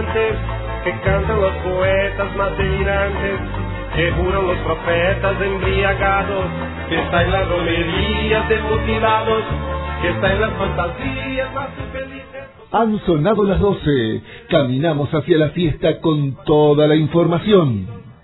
felices, que cantan los poetas más delirantes, que juran los profetas embriagados, que está en las romerías de mutilados, que está en las fantasías más infelices. Han sonado las 12. Caminamos hacia la fiesta con toda la información.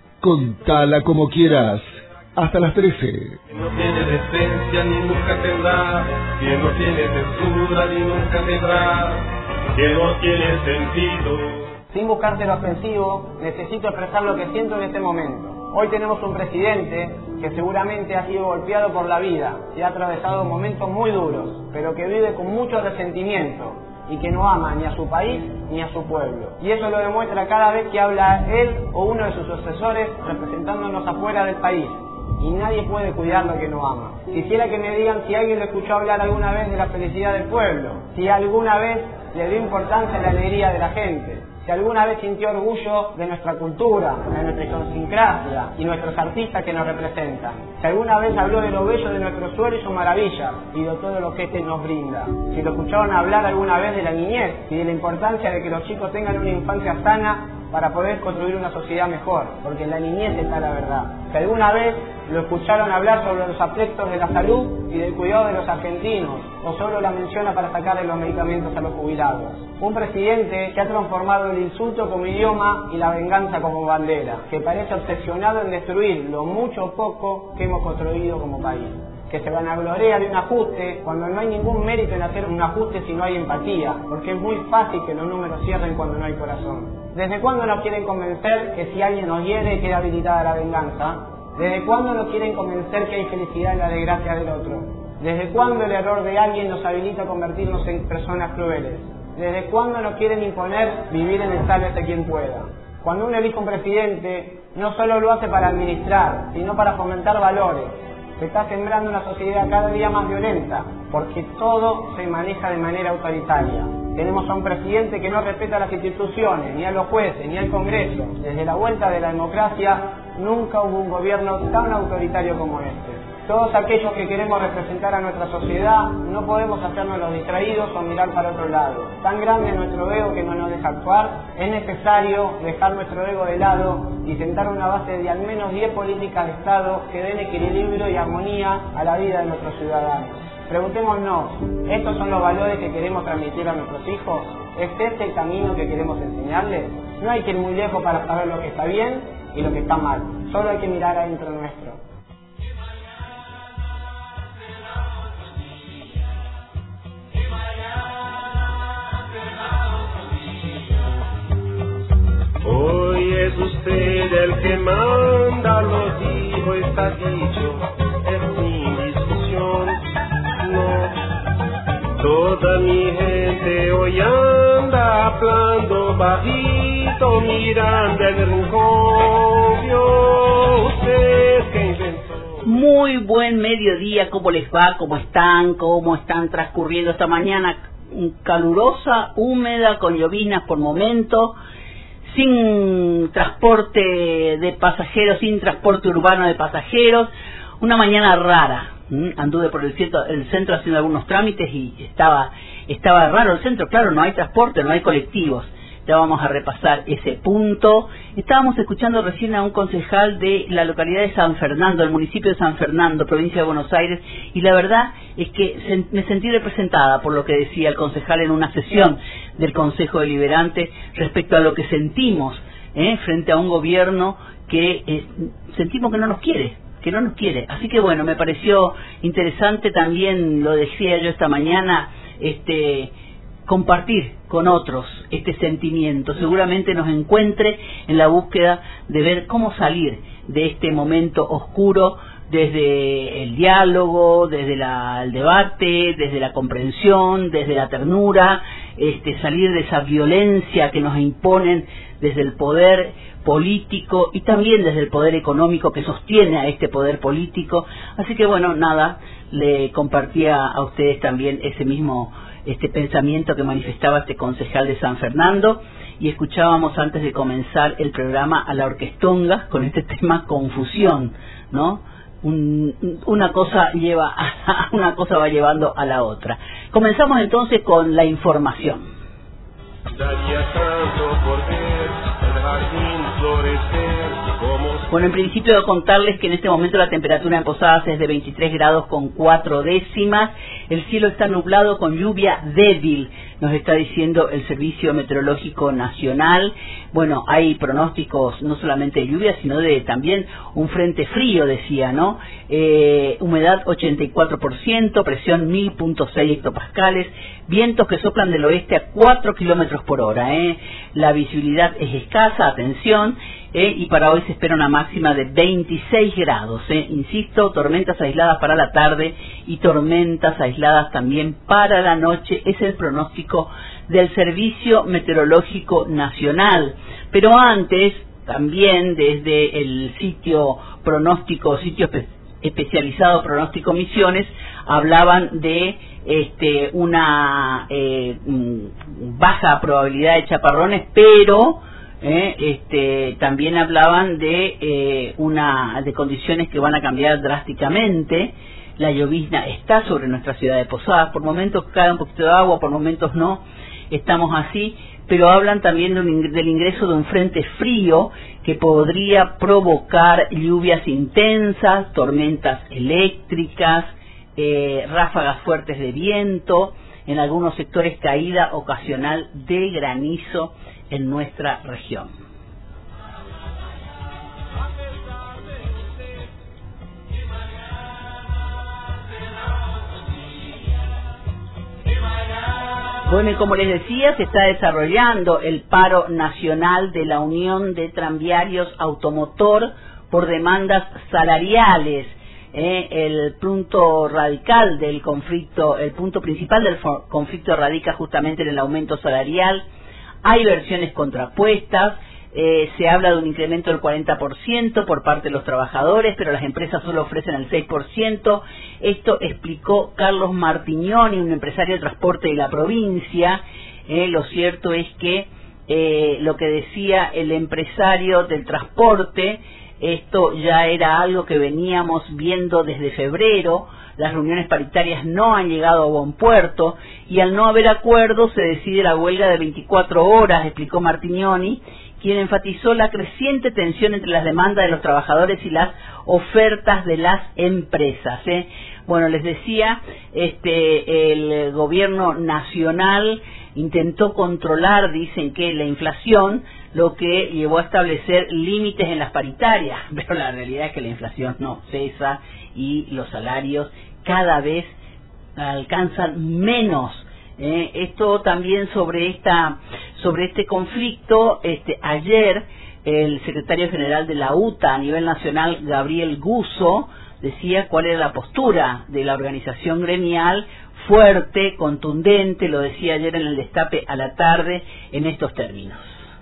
Contala como quieras. Hasta las 13. Quien no tiene decencia ni nunca tendrá, quien no tiene censura ni nunca tendrá, quien no tiene sentido. Sin buscarte lo ofensivo, necesito expresar lo que siento en este momento. Hoy tenemos un presidente que seguramente ha sido golpeado por la vida y ha atravesado momentos muy duros, pero que vive con mucho resentimiento y que no ama ni a su país ni a su pueblo. Y eso lo demuestra cada vez que habla él o uno de sus sucesores representándonos afuera del país. Y nadie puede cuidar lo que no ama. Quisiera que me digan si alguien lo escuchó hablar alguna vez de la felicidad del pueblo, si alguna vez le dio importancia a la alegría de la gente, si alguna vez sintió orgullo de nuestra cultura, de nuestra idiosincrasia y nuestros artistas que nos representan, si alguna vez habló de lo bello de nuestro suelo y sus maravillas y de todo lo que este nos brinda, si lo escucharon hablar alguna vez de la niñez y de la importancia de que los chicos tengan una infancia sana para poder construir una sociedad mejor, porque en la niñez está la verdad. Si alguna vez lo escucharon hablar sobre los aspectos de la salud y del cuidado de los argentinos, o solo la menciona para sacarle los medicamentos a los jubilados. Un presidente que ha transformado el insulto como idioma y la venganza como bandera, que parece obsesionado en destruir lo mucho o poco que hemos construido como país, que se vanagloria de un ajuste cuando no hay ningún mérito en hacer un ajuste si no hay empatía, porque es muy fácil que los números cierren cuando no hay corazón. ¿Desde cuándo nos quieren convencer que si alguien nos hiere queda habilitada la venganza? ¿Desde cuándo nos quieren convencer que hay felicidad en la desgracia del otro? ¿Desde cuándo el error de alguien nos habilita a convertirnos en personas crueles? ¿Desde cuándo nos quieren imponer vivir en el sálvese quien pueda? Cuando uno elige un presidente, no solo lo hace para administrar, sino para fomentar valores. Se está sembrando una sociedad cada día más violenta, porque todo se maneja de manera autoritaria. Tenemos a un presidente que no respeta las instituciones, ni a los jueces, ni al Congreso. Desde la vuelta de la democracia, nunca hubo un gobierno tan autoritario como este. Todos aquellos que queremos representar a nuestra sociedad, no podemos hacernos los distraídos o mirar para otro lado. Tan grande es nuestro ego que no nos deja actuar, es necesario dejar nuestro ego de lado y sentar una base de al menos 10 políticas de Estado que den equilibrio y armonía a la vida de nuestros ciudadanos. Preguntémonos, ¿estos son los valores que queremos transmitir a nuestros hijos? ¿Es este el camino que queremos enseñarles? No hay que ir muy lejos para saber lo que está bien y lo que está mal. Solo hay que mirar adentro nuestro. Hoy es usted el que manda, lo dijo, está dicho, es sin discusión, no. Toda mi gente hoy anda hablando bajito, mirando el rincón, vio usted que inventó. Muy buen mediodía, ¿cómo les va? ¿Cómo están? ¿Cómo están transcurriendo esta mañana calurosa, húmeda, con llovinas por momentos? Sin transporte de pasajeros, sin transporte urbano de pasajeros, una mañana rara. Anduve por el centro haciendo algunos trámites y estaba raro el centro, claro, no hay transporte, no hay colectivos. Ya vamos a repasar ese punto. Estábamos escuchando recién a un concejal de la localidad de San Fernando, del municipio de San Fernando, provincia de Buenos Aires, y la verdad es que me sentí representada por lo que decía el concejal en una sesión del Consejo Deliberante respecto a lo que sentimos frente a un gobierno que sentimos que no nos quiere. Así que bueno, me pareció interesante también, lo decía yo esta mañana, compartir con otros este sentimiento. Seguramente nos encuentre en la búsqueda de ver cómo salir de este momento oscuro, desde el diálogo, desde el debate, desde la comprensión, desde la ternura, salir de esa violencia que nos imponen desde el poder político y también desde el poder económico que sostiene a este poder político. Así que bueno, nada, le compartía a ustedes también ese mismo pensamiento que manifestaba este concejal de San Fernando, y escuchábamos antes de comenzar el programa a la Orquestonga con este tema confusión, ¿no? Una cosa va llevando a la otra. Comenzamos entonces con la información. Daría tanto por ver el jardín florecer como... Bueno, en principio debo contarles que en este momento la temperatura en Posadas es de 23 grados con 4 décimas. El cielo está nublado con lluvia débil, nos está diciendo el Servicio Meteorológico Nacional. Bueno, hay pronósticos no solamente de lluvia, sino de también un frente frío, decía, ¿no? Humedad 84%, presión 1000.6 hectopascales, vientos que soplan del oeste a 4 kilómetros por hora. La visibilidad es escasa, atención, y para hoy se espera una máxima de 26 grados. Insisto, tormentas aisladas para la tarde y tormentas aisladas también para la noche, es el pronóstico del Servicio Meteorológico Nacional. Pero antes, también desde el sitio especializado Pronóstico Misiones, hablaban de una baja probabilidad de chaparrones, pero también hablaban de condiciones que van a cambiar drásticamente. La llovizna está sobre nuestra ciudad de Posadas, por momentos cae un poquito de agua, por momentos no, estamos así, pero hablan también del ingreso de un frente frío que podría provocar lluvias intensas, tormentas eléctricas, ráfagas fuertes de viento, en algunos sectores caída ocasional de granizo en nuestra región. Bueno, y como les decía, se está desarrollando el paro nacional de la Unión de Tranviarios Automotor por demandas salariales. El punto radical del conflicto, el punto principal del conflicto radica justamente en el aumento salarial. Hay versiones contrapuestas, se habla de un incremento del 40% por parte de los trabajadores, pero las empresas solo ofrecen el 6%. Esto explicó Carlos Martignoni, un empresario de transporte de la provincia. Lo cierto es que lo que decía el empresario del transporte, esto ya era algo que veníamos viendo desde febrero. Las reuniones paritarias no han llegado a buen puerto y al no haber acuerdo se decide la huelga de 24 horas, explicó Martignoni, quien enfatizó la creciente tensión entre las demandas de los trabajadores y las ofertas de las empresas. Bueno, les decía, el gobierno nacional intentó controlar, dicen que la inflación, lo que llevó a establecer límites en las paritarias, pero la realidad es que la inflación no cesa y los salarios cada vez alcanzan menos. Esto también sobre este conflicto, ayer el secretario general de la UTA a nivel nacional, Gabriel Guzzo, decía cuál era la postura de la organización gremial, fuerte, contundente, lo decía ayer en el Destape a la tarde en estos términos.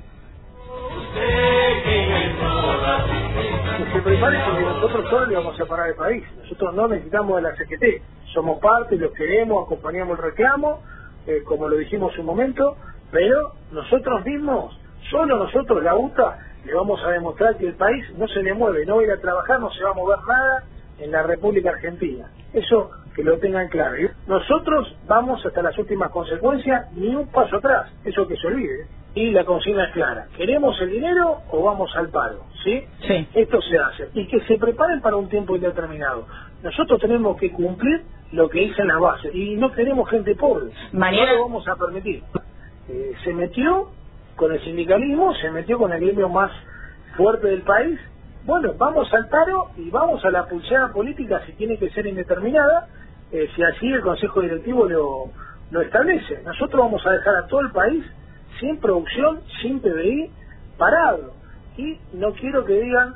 Que se prepare porque nosotros solo le vamos a parar el país. Nosotros no necesitamos de la CGT, somos parte, los queremos, acompañamos el reclamo, como lo dijimos un momento, pero nosotros mismos, solo nosotros, la UTA, le vamos a demostrar que el país no se le mueve, no va a ir a trabajar, no se va a mover nada en la República Argentina. Eso que lo tengan claro. Nosotros vamos hasta las últimas consecuencias, ni un paso atrás, eso que se olvide. Y la consigna es clara, ¿queremos el dinero o vamos al paro? ¿Sí? Sí. Esto se hace. Y que se preparen para un tiempo indeterminado. Nosotros tenemos que cumplir lo que dicen las bases. Y no queremos gente pobre. Mañana no lo vamos a permitir. Se metió con el sindicalismo, se metió con el gremio más fuerte del país. Bueno, vamos al paro y vamos a la pulseada política si tiene que ser indeterminada, si así el Consejo Directivo lo establece. Nosotros vamos a dejar a todo el país sin producción, sin PBI, parado. Y no quiero que digan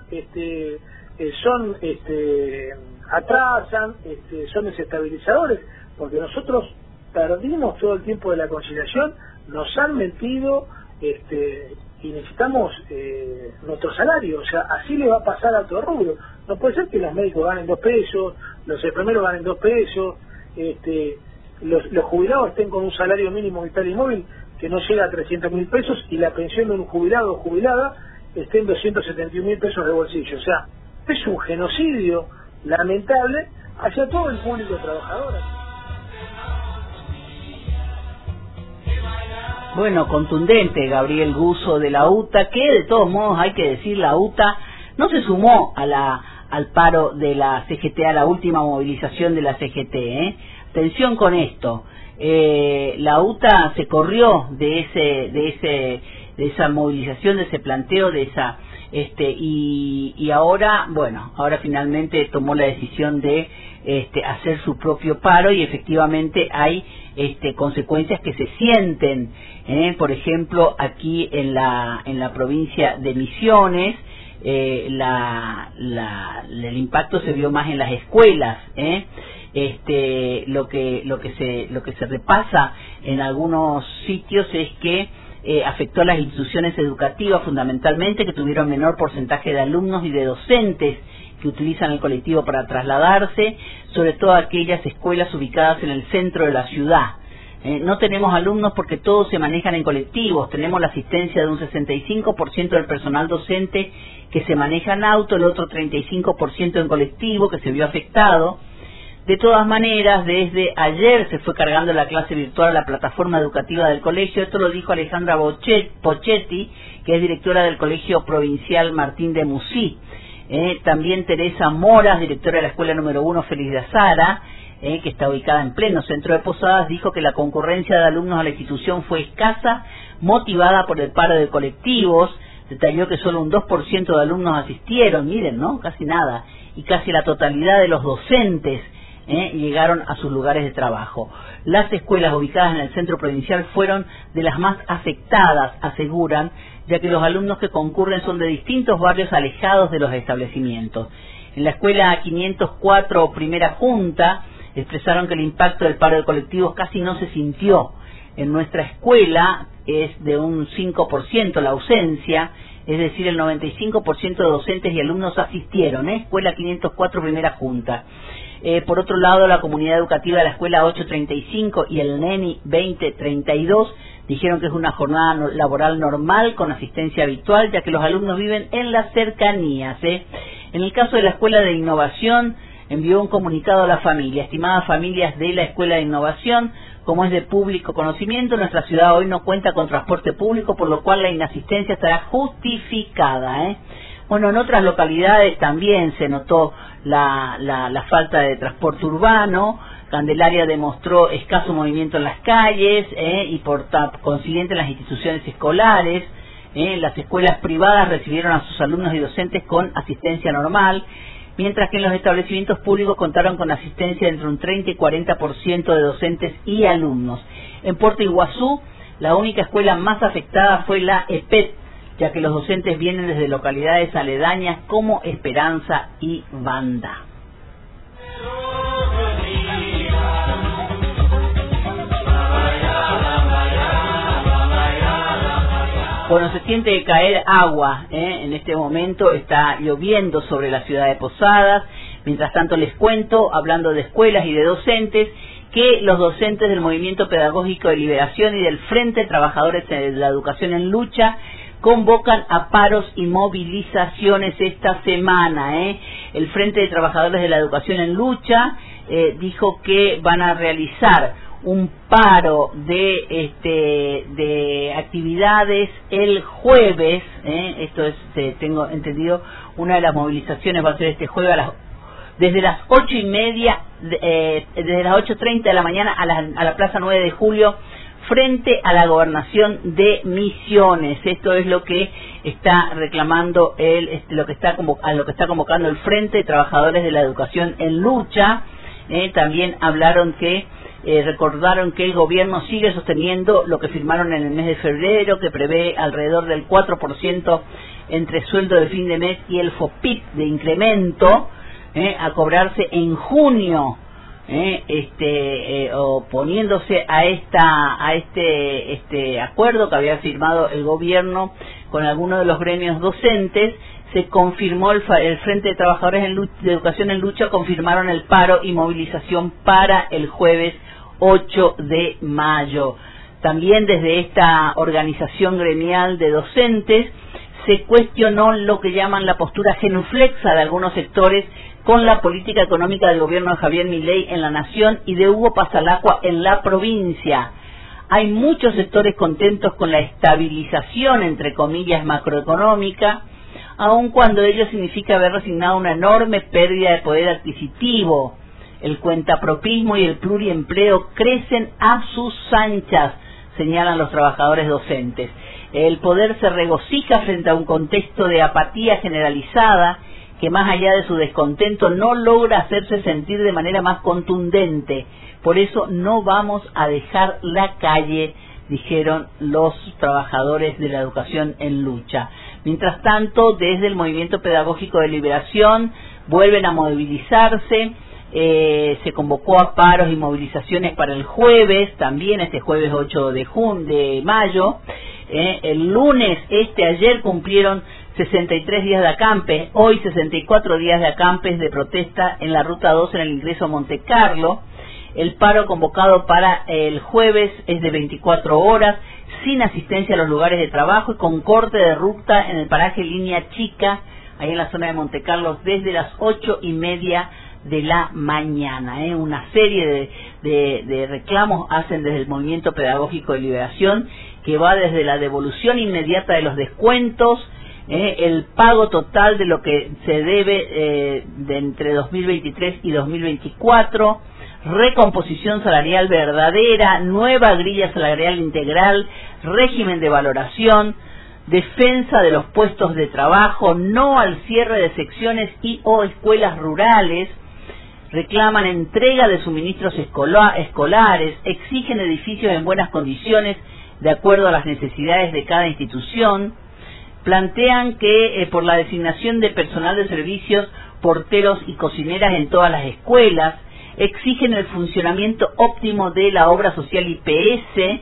atrasan, son desestabilizadores, porque nosotros perdimos todo el tiempo de la conciliación, nos han metido y necesitamos nuestro salario. O sea, así le va a pasar a todo rubro. No puede ser que los médicos ganen 2 pesos, los enfermeros ganen 2 pesos, los jubilados estén con un salario mínimo vital y móvil que no llega a 300.000 pesos y la pensión de un jubilado o jubilada esté en 271.000 pesos de bolsillo. O sea, es un genocidio lamentable hacia todo el público trabajador. Bueno, contundente Gabriel Guzzo de la UTA, que de todos modos hay que decir, la UTA no se sumó al paro de la CGT, a la última movilización de la CGT, Atención con esto, la UTA se corrió de esa movilización, de ese planteo, y ahora finalmente tomó la decisión de hacer su propio paro, y efectivamente hay consecuencias que se sienten, por ejemplo, aquí en la provincia de Misiones. El impacto se vio más en las escuelas, lo que se repasa en algunos sitios es que afectó a las instituciones educativas fundamentalmente, que tuvieron menor porcentaje de alumnos y de docentes que utilizan el colectivo para trasladarse, sobre todo aquellas escuelas ubicadas en el centro de la ciudad. No tenemos alumnos porque todos se manejan en colectivos, tenemos la asistencia de un 65% del personal docente que se maneja en auto, el otro 35% en colectivo, que se vio afectado. De todas maneras, desde ayer se fue cargando la clase virtual a la plataforma educativa del colegio. Esto lo dijo Alejandra Pochetti, que es directora del Colegio Provincial Martín de Musí. También Teresa Moras, directora de la Escuela número 1 Félix de Azara, que está ubicada en pleno centro de Posadas, dijo que la concurrencia de alumnos a la institución fue escasa, motivada por el paro de colectivos. Detalló que solo un 2% de alumnos asistieron, miren, ¿no? Casi nada, y casi la totalidad de los docentes llegaron a sus lugares de trabajo. Las escuelas ubicadas en el centro provincial fueron de las más afectadas, aseguran, ya que los alumnos que concurren son de distintos barrios alejados de los establecimientos. En la escuela 504 Primera Junta expresaron que el impacto del paro de colectivos casi no se sintió. En nuestra escuela es de un 5% la ausencia, es decir, el 95% de docentes y alumnos asistieron, Escuela 504 Primera Junta. Por otro lado, la comunidad educativa de la Escuela 835 y el NENI 2032 dijeron que es una jornada laboral normal con asistencia habitual, ya que los alumnos viven en las cercanías. En el caso de la Escuela de Innovación, envió un comunicado a la familia. Estimadas familias de la Escuela de Innovación, como es de público conocimiento, nuestra ciudad hoy no cuenta con transporte público, por lo cual la inasistencia estará justificada. Bueno, en otras localidades también se notó la falta de transporte urbano. Candelaria demostró escaso movimiento en las calles y por consiguiente en las instituciones escolares. Las escuelas privadas recibieron a sus alumnos y docentes con asistencia normal, mientras que en los establecimientos públicos contaron con asistencia entre un 30 y 40% de docentes y alumnos. En Puerto Iguazú, la única escuela más afectada fue la EPET, ya que los docentes vienen desde localidades aledañas como Esperanza y Banda. Bueno, se siente caer agua, en este momento está lloviendo sobre la ciudad de Posadas. Mientras tanto les cuento, hablando de escuelas y de docentes, que los docentes del Movimiento Pedagógico de Liberación y del Frente de Trabajadores de la Educación en Lucha convocan a paros y movilizaciones esta semana. El Frente de Trabajadores de la Educación en Lucha dijo que van a realizar un paro de actividades el jueves. Esto es, tengo entendido, una de las movilizaciones va a ser este jueves desde las 8:30, desde las 8:30 de la mañana a la Plaza 9 de Julio, frente a la Gobernación de Misiones. Esto es lo que está reclamando lo que está convocando el Frente de Trabajadores de la Educación en Lucha. También recordaron que el gobierno sigue sosteniendo lo que firmaron en el mes de febrero, que prevé alrededor del 4% entre sueldo de fin de mes y el FOPIP de incremento a cobrarse en junio, oponiéndose a este acuerdo que había firmado el gobierno con algunos de los gremios docentes. Se confirmó el Frente de Trabajadores de Educación en Lucha, confirmaron el paro y movilización para el jueves 8 de mayo. También desde esta organización gremial de docentes se cuestionó lo que llaman la postura genuflexa de algunos sectores con la política económica del gobierno de Javier Milei en la Nación y de Hugo Pasalacqua en la provincia. Hay muchos sectores contentos con la estabilización, entre comillas, macroeconómica, aun cuando ello significa haber resignado una enorme pérdida de poder adquisitivo. El cuentapropismo y el pluriempleo crecen a sus anchas, señalan los trabajadores docentes. El poder se regocija frente a un contexto de apatía generalizada que, más allá de su descontento, no logra hacerse sentir de manera más contundente. Por eso no vamos a dejar la calle, dijeron los trabajadores de la educación en lucha. Mientras tanto, desde el Movimiento Pedagógico de Liberación vuelven a movilizarse. Se convocó a paros y movilizaciones para el jueves, también este jueves 8 de mayo. El lunes, ayer cumplieron 63 días de acampe, hoy 64 días de acampes de protesta en la Ruta 2 en el ingreso a Monte Carlo. El paro convocado para el jueves es de 24 horas, sin asistencia a los lugares de trabajo y con corte de ruta en el paraje Línea Chica, ahí en la zona de Monte Carlo, desde las 8:30 de la mañana. Una serie de reclamos hacen desde el Movimiento Pedagógico de Liberación, que va desde la devolución inmediata de los descuentos, el pago total de lo que se debe de entre 2023 y 2024, recomposición salarial verdadera, nueva grilla salarial integral, régimen de valoración, defensa de los puestos de trabajo, no al cierre de secciones y o escuelas rurales. Reclaman entrega de suministros escolares, exigen edificios en buenas condiciones de acuerdo a las necesidades de cada institución, plantean que por la designación de personal de servicios, porteros y cocineras en todas las escuelas, exigen el funcionamiento óptimo de la obra social IPS,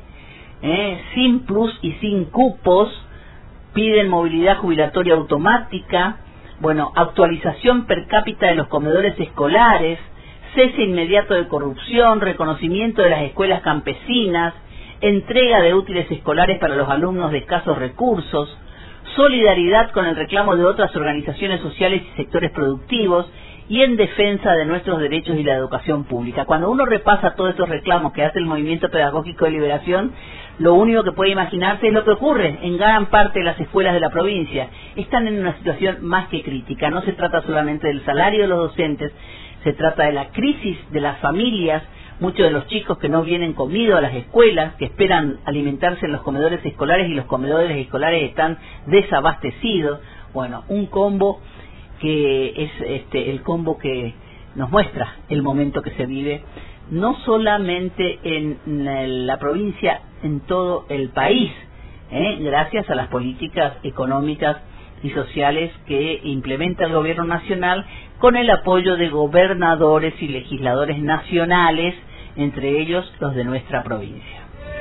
sin plus y sin cupos, piden movilidad jubilatoria automática, actualización per cápita de los comedores escolares, cese inmediato de corrupción, reconocimiento de las escuelas campesinas, entrega de útiles escolares para los alumnos de escasos recursos, solidaridad con el reclamo de otras organizaciones sociales y sectores productivos y en defensa de nuestros derechos y la educación pública. Cuando uno repasa todos estos reclamos que hace el Movimiento Pedagógico de Liberación, lo único que puede imaginarse es lo que ocurre en gran parte de las escuelas de la provincia. Están en una situación más que crítica. No se trata solamente del salario de los docentes, se trata de la crisis de las familias, muchos de los chicos que no vienen comidos a las escuelas, que esperan alimentarse en los comedores escolares y los comedores escolares están desabastecidos. Un combo que es el combo que nos muestra el momento que se vive, no solamente en la provincia, en todo el país, gracias a las políticas económicas y sociales que implementa el gobierno nacional con el apoyo de gobernadores y legisladores nacionales, entre ellos los de nuestra provincia.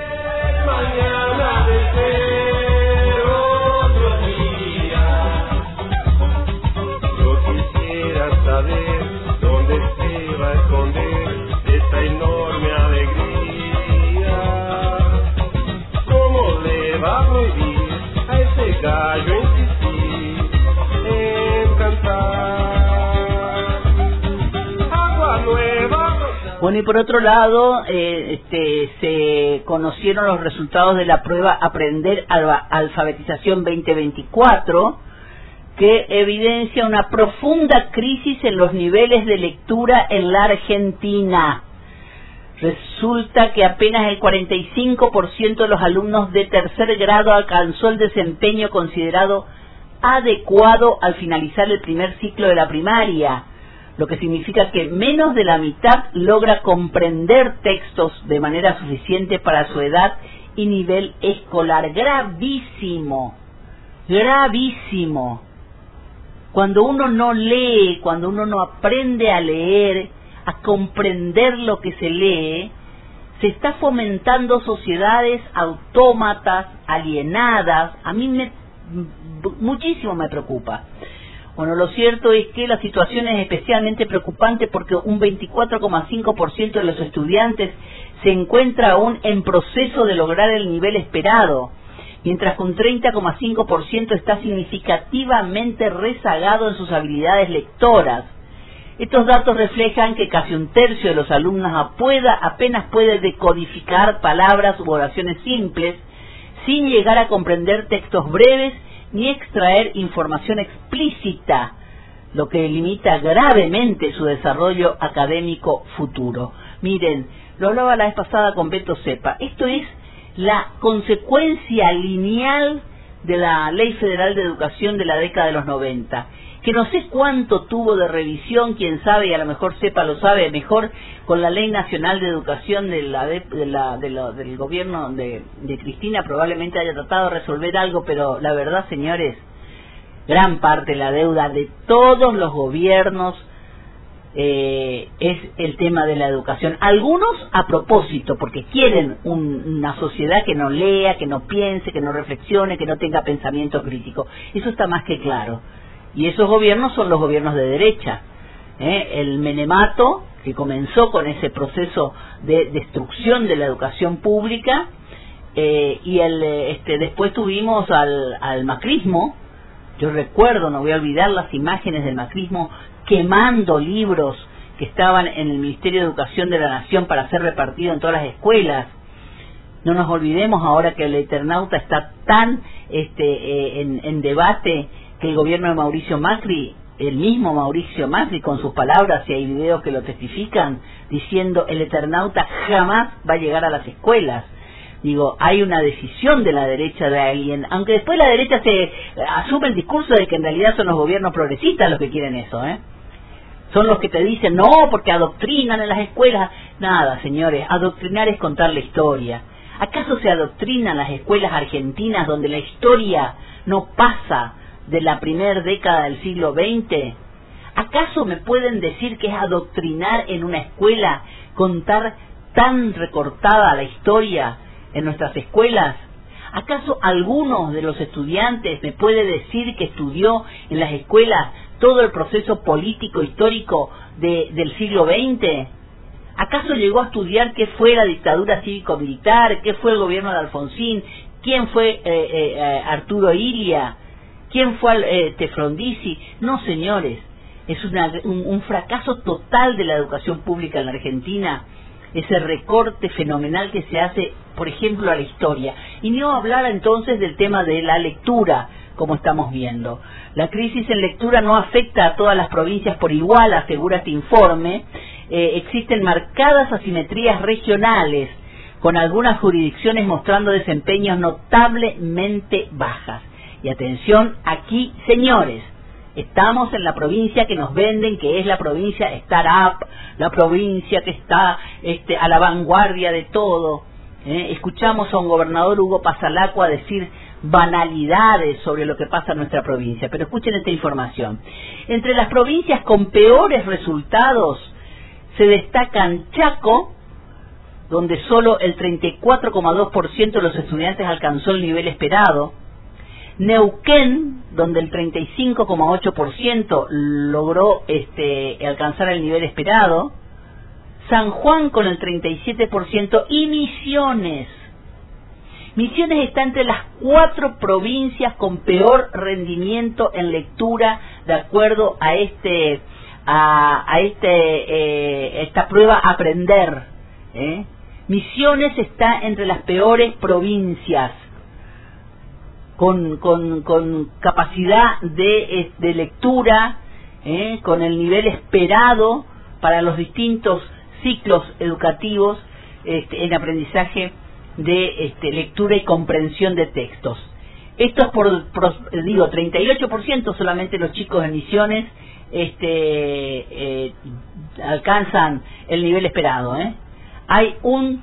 Saber dónde se va a esconder esta enorme alegría. ¿Cómo le va a prohibir a ese gallo insistir en cantar? Agua nueva. Y por otro lado, se conocieron los resultados de la prueba Aprender Alfabetización 2024, que evidencia una profunda crisis en los niveles de lectura en la Argentina. Resulta que apenas el 45% de los alumnos de tercer grado alcanzó el desempeño considerado adecuado al finalizar el primer ciclo de la primaria, lo que significa que menos de la mitad logra comprender textos de manera suficiente para su edad y nivel escolar. Gravísimo, gravísimo. Cuando uno no lee, cuando uno no aprende a leer, a comprender lo que se lee, se está fomentando sociedades autómatas, alienadas. A mí muchísimo me preocupa. Lo cierto es que la situación es especialmente preocupante porque un 24,5% de los estudiantes se encuentra aún en proceso de lograr el nivel esperado, mientras que un 30,5% está significativamente rezagado en sus habilidades lectoras. Estos datos reflejan que casi un tercio de los alumnos apenas puede decodificar palabras u oraciones simples sin llegar a comprender textos breves ni extraer información explícita, lo que limita gravemente su desarrollo académico futuro. Miren, lo hablaba la vez pasada con Beto Cepa, esto es la consecuencia lineal de la Ley Federal de Educación de la década de los 90, que no sé cuánto tuvo de revisión, quién sabe, y a lo mejor Cepa lo sabe mejor, con la Ley Nacional de Educación del gobierno de Cristina, probablemente haya tratado de resolver algo, pero la verdad, señores, gran parte de la deuda de todos los gobiernos es el tema de la educación. Algunos a propósito, porque quieren una sociedad que no lea, que no piense, que no reflexione, que no tenga pensamiento crítico. Eso está más que claro. Y esos gobiernos son los gobiernos de derecha. El menemato, que comenzó con ese proceso de destrucción de la educación pública, y después tuvimos al macrismo. Yo recuerdo, no voy a olvidar las imágenes del macrismo quemando libros que estaban en el Ministerio de Educación de la Nación para ser repartido en todas las escuelas. No nos olvidemos ahora que el Eternauta está tan en debate, que el gobierno de Mauricio Macri, el mismo Mauricio Macri con sus palabras, y hay videos que lo testifican, diciendo el Eternauta jamás va a llegar a las escuelas. Digo, hay una decisión de la derecha de alguien, aunque después la derecha se asume el discurso de que en realidad son los gobiernos progresistas los que quieren eso, Son los que te dicen, no, porque adoctrinan en las escuelas. Nada, señores, adoctrinar es contar la historia. ¿Acaso se adoctrinan las escuelas argentinas donde la historia no pasa de la primera década del siglo XX? ¿Acaso me pueden decir que es adoctrinar en una escuela contar tan recortada la historia en nuestras escuelas? ¿Acaso alguno de los estudiantes me puede decir que estudió en las escuelas todo el proceso político histórico del siglo XX? ¿Acaso llegó a estudiar qué fue la dictadura cívico-militar, qué fue el gobierno de Alfonsín, quién fue Arturo Illia, quién fue Frondizi? No, señores, es un fracaso total de la educación pública en la Argentina, ese recorte fenomenal que se hace, por ejemplo, a la historia. Y no hablar entonces del tema de la lectura, como estamos viendo. La crisis en lectura no afecta a todas las provincias por igual, asegura este informe. Existen marcadas asimetrías regionales, con algunas jurisdicciones mostrando desempeños notablemente bajas. Y atención aquí, señores, estamos en la provincia que nos venden, que es la provincia startup, la provincia que está a la vanguardia de todo. Escuchamos a un gobernador, Hugo Pasalacqua, decir banalidades sobre lo que pasa en nuestra provincia. Pero escuchen esta información. Entre las provincias con peores resultados se destacan Chaco, donde solo el 34,2% de los estudiantes alcanzó el nivel esperado; Neuquén, donde el 35,8% logró alcanzar el nivel esperado; San Juan con el 37%, y Misiones. Misiones está entre las 4 provincias con peor rendimiento en lectura, de acuerdo a esta prueba Aprender. Misiones está entre las peores provincias, con capacidad de lectura, con el nivel esperado para los distintos ciclos educativos en aprendizaje de lectura y comprensión de textos. Esto es por 38% solamente los chicos en Misiones alcanzan el nivel esperado. Hay un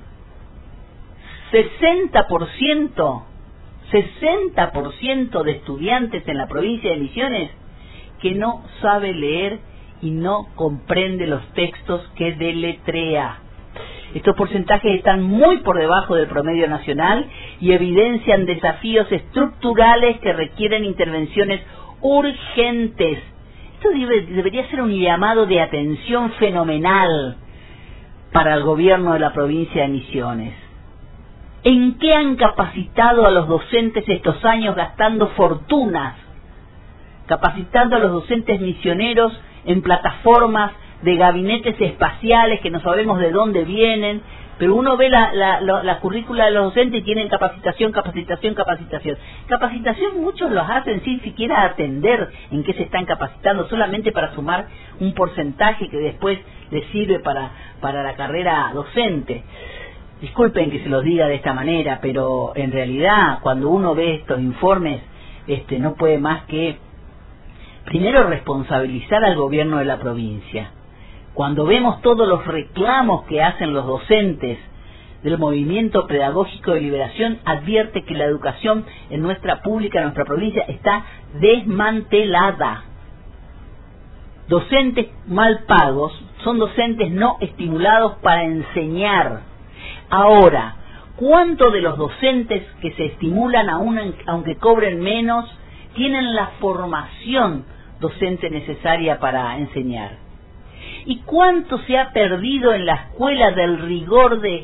60% de estudiantes en la provincia de Misiones que no sabe leer y no comprende los textos que deletrea. Estos porcentajes están muy por debajo del promedio nacional y evidencian desafíos estructurales que requieren intervenciones urgentes. Esto debería ser un llamado de atención fenomenal para el gobierno de la provincia de Misiones. ¿En qué han capacitado a los docentes estos años gastando fortunas? Capacitando a los docentes misioneros en plataformas de gabinetes espaciales que no sabemos de dónde vienen, pero uno ve la currícula de los docentes y tienen capacitación. Capacitación muchos los hacen sin siquiera atender en qué se están capacitando, solamente para sumar un porcentaje que después les sirve para la carrera docente. Disculpen que se los diga de esta manera, pero en realidad cuando uno ve estos informes, no puede más que primero responsabilizar al gobierno de la provincia. Cuando vemos todos los reclamos que hacen los docentes del movimiento pedagógico de liberación, advierte que la educación en nuestra pública, en nuestra provincia, está desmantelada. Docentes mal pagos son docentes no estimulados para enseñar. Ahora, ¿cuántos de los docentes que se estimulan aunque cobren menos tienen la formación docente necesaria para enseñar? ¿Y cuánto se ha perdido en la escuela del rigor de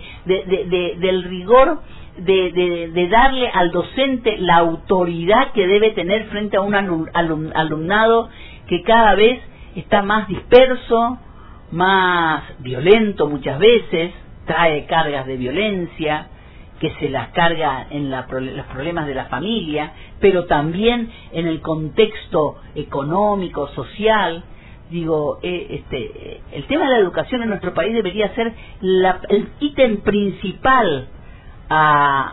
darle al docente la autoridad que debe tener frente a un alumnado que cada vez está más disperso, más violento muchas veces, trae cargas de violencia, que se las carga en los problemas de la familia, pero también en el contexto económico, social? Digo, el tema de la educación en nuestro país debería ser el ítem principal a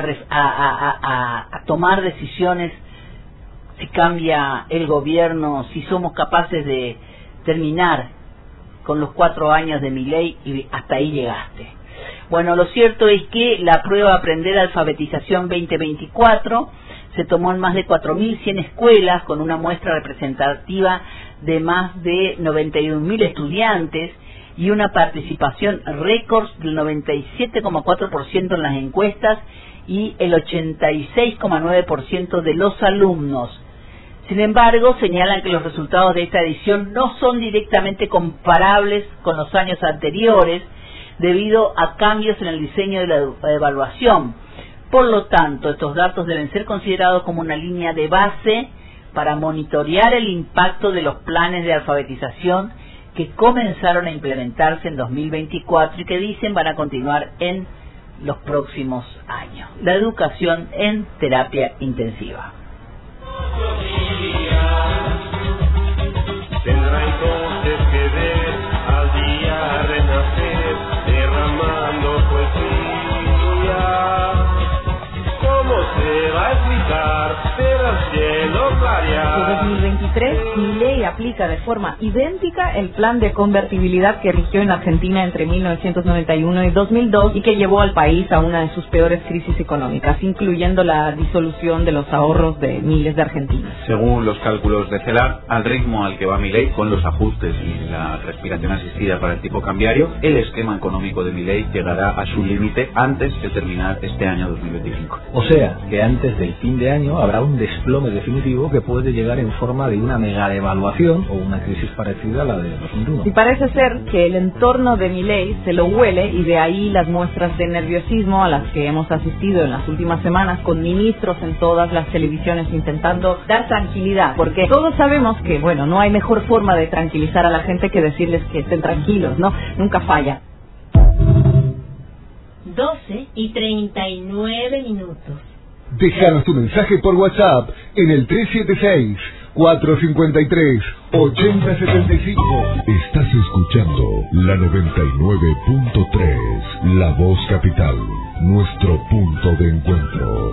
tomar decisiones si cambia el gobierno, si somos capaces de terminar con los 4 años de Milei y hasta ahí llegaste. Bueno, lo cierto es que la prueba Aprender Alfabetización 2024 se tomó en más de 4.100 escuelas con una muestra representativa de más de 91.000 estudiantes y una participación récord del 97,4% en las encuestas y el 86,9% de los alumnos. Sin embargo, señalan que los resultados de esta edición no son directamente comparables con los años anteriores debido a cambios en el diseño de la evaluación. Por lo tanto, estos datos deben ser considerados como una línea de base para monitorear el impacto de los planes de alfabetización que comenzaron a implementarse en 2024 y que dicen van a continuar en los próximos años. La educación en terapia intensiva. Tendrá entonces que ver al día renacer, derramando poesía. ¿Cómo se va a explicar? Pero el cielo clarear. En 2023, Milei aplica de forma idéntica el plan de convertibilidad que rigió en Argentina entre 1991 y 2002 y que llevó al país a una de sus peores crisis económicas, incluyendo la disolución de los ahorros de miles de argentinos. Según los cálculos de CELAR, al ritmo al que va Milei, con los ajustes y la respiración asistida para el tipo cambiario, el esquema económico de Milei llegará a su límite antes de terminar este año 2025. O sea, que antes del fin de año habrá un desplome definitivo que puede llegar en forma de una mega devaluación o una crisis parecida a la de 2001. Y parece ser que el entorno de Milei se lo huele, y de ahí las muestras de nerviosismo a las que hemos asistido en las últimas semanas con ministros en todas las televisiones intentando dar tranquilidad, porque todos sabemos que, bueno, no hay mejor forma de tranquilizar a la gente que decirles que estén tranquilos, ¿no? Nunca falla. 12:39. Déjanos tu mensaje por WhatsApp en el 376-453-8075. Estás escuchando la 99.3, La Voz Capital, nuestro punto de encuentro.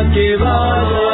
que vaya.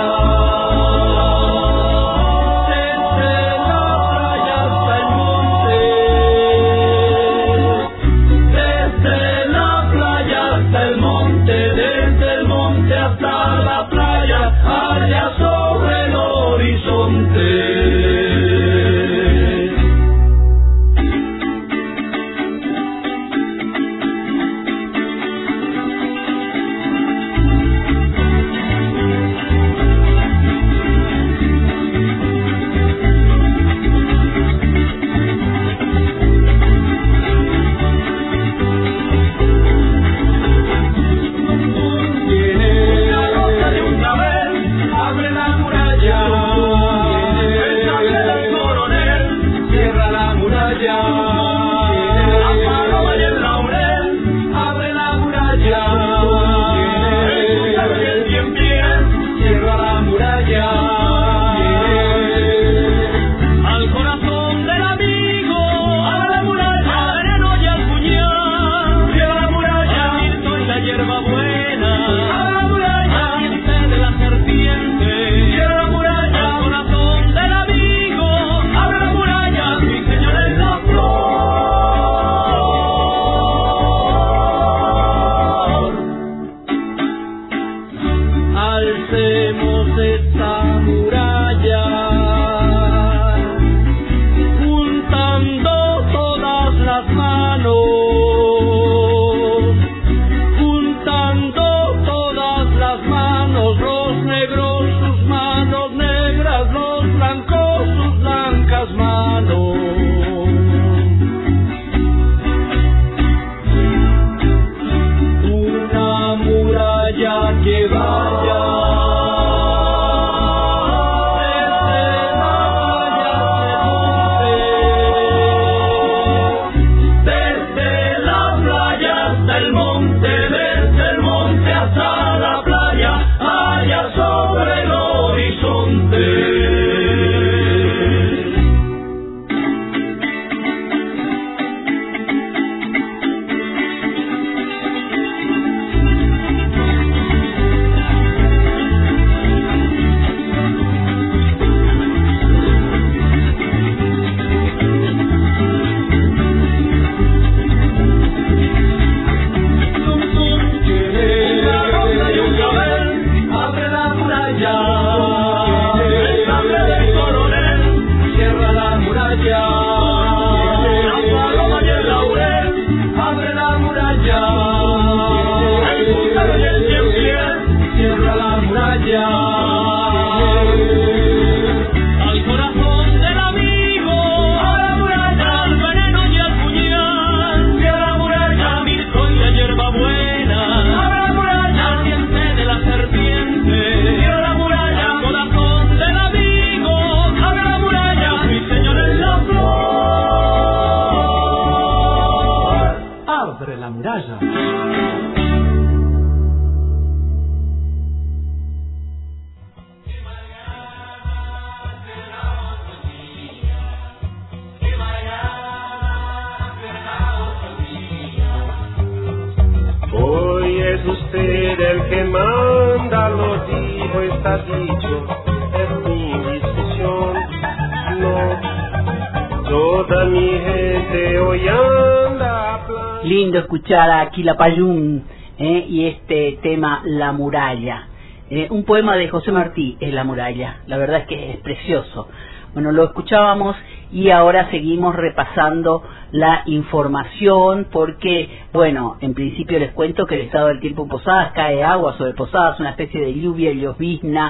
Lindo escuchar a Quilapayún y este tema La Muralla, un poema de José Martí, es La Muralla, la verdad es que es precioso. Bueno, lo escuchábamos y ahora seguimos repasando la información porque, bueno, en principio les cuento que el estado del tiempo en Posadas, cae agua sobre Posadas, una especie de lluvia, llovizna,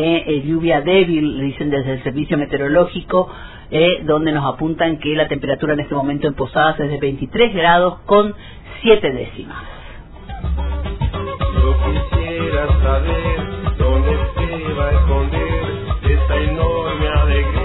lluvia débil, le dicen desde el servicio meteorológico, donde nos apuntan que la temperatura en este momento en Posadas es de 23 grados con 7 décimas. Yo quisiera saber dónde se va a esconder esta enorme alegría.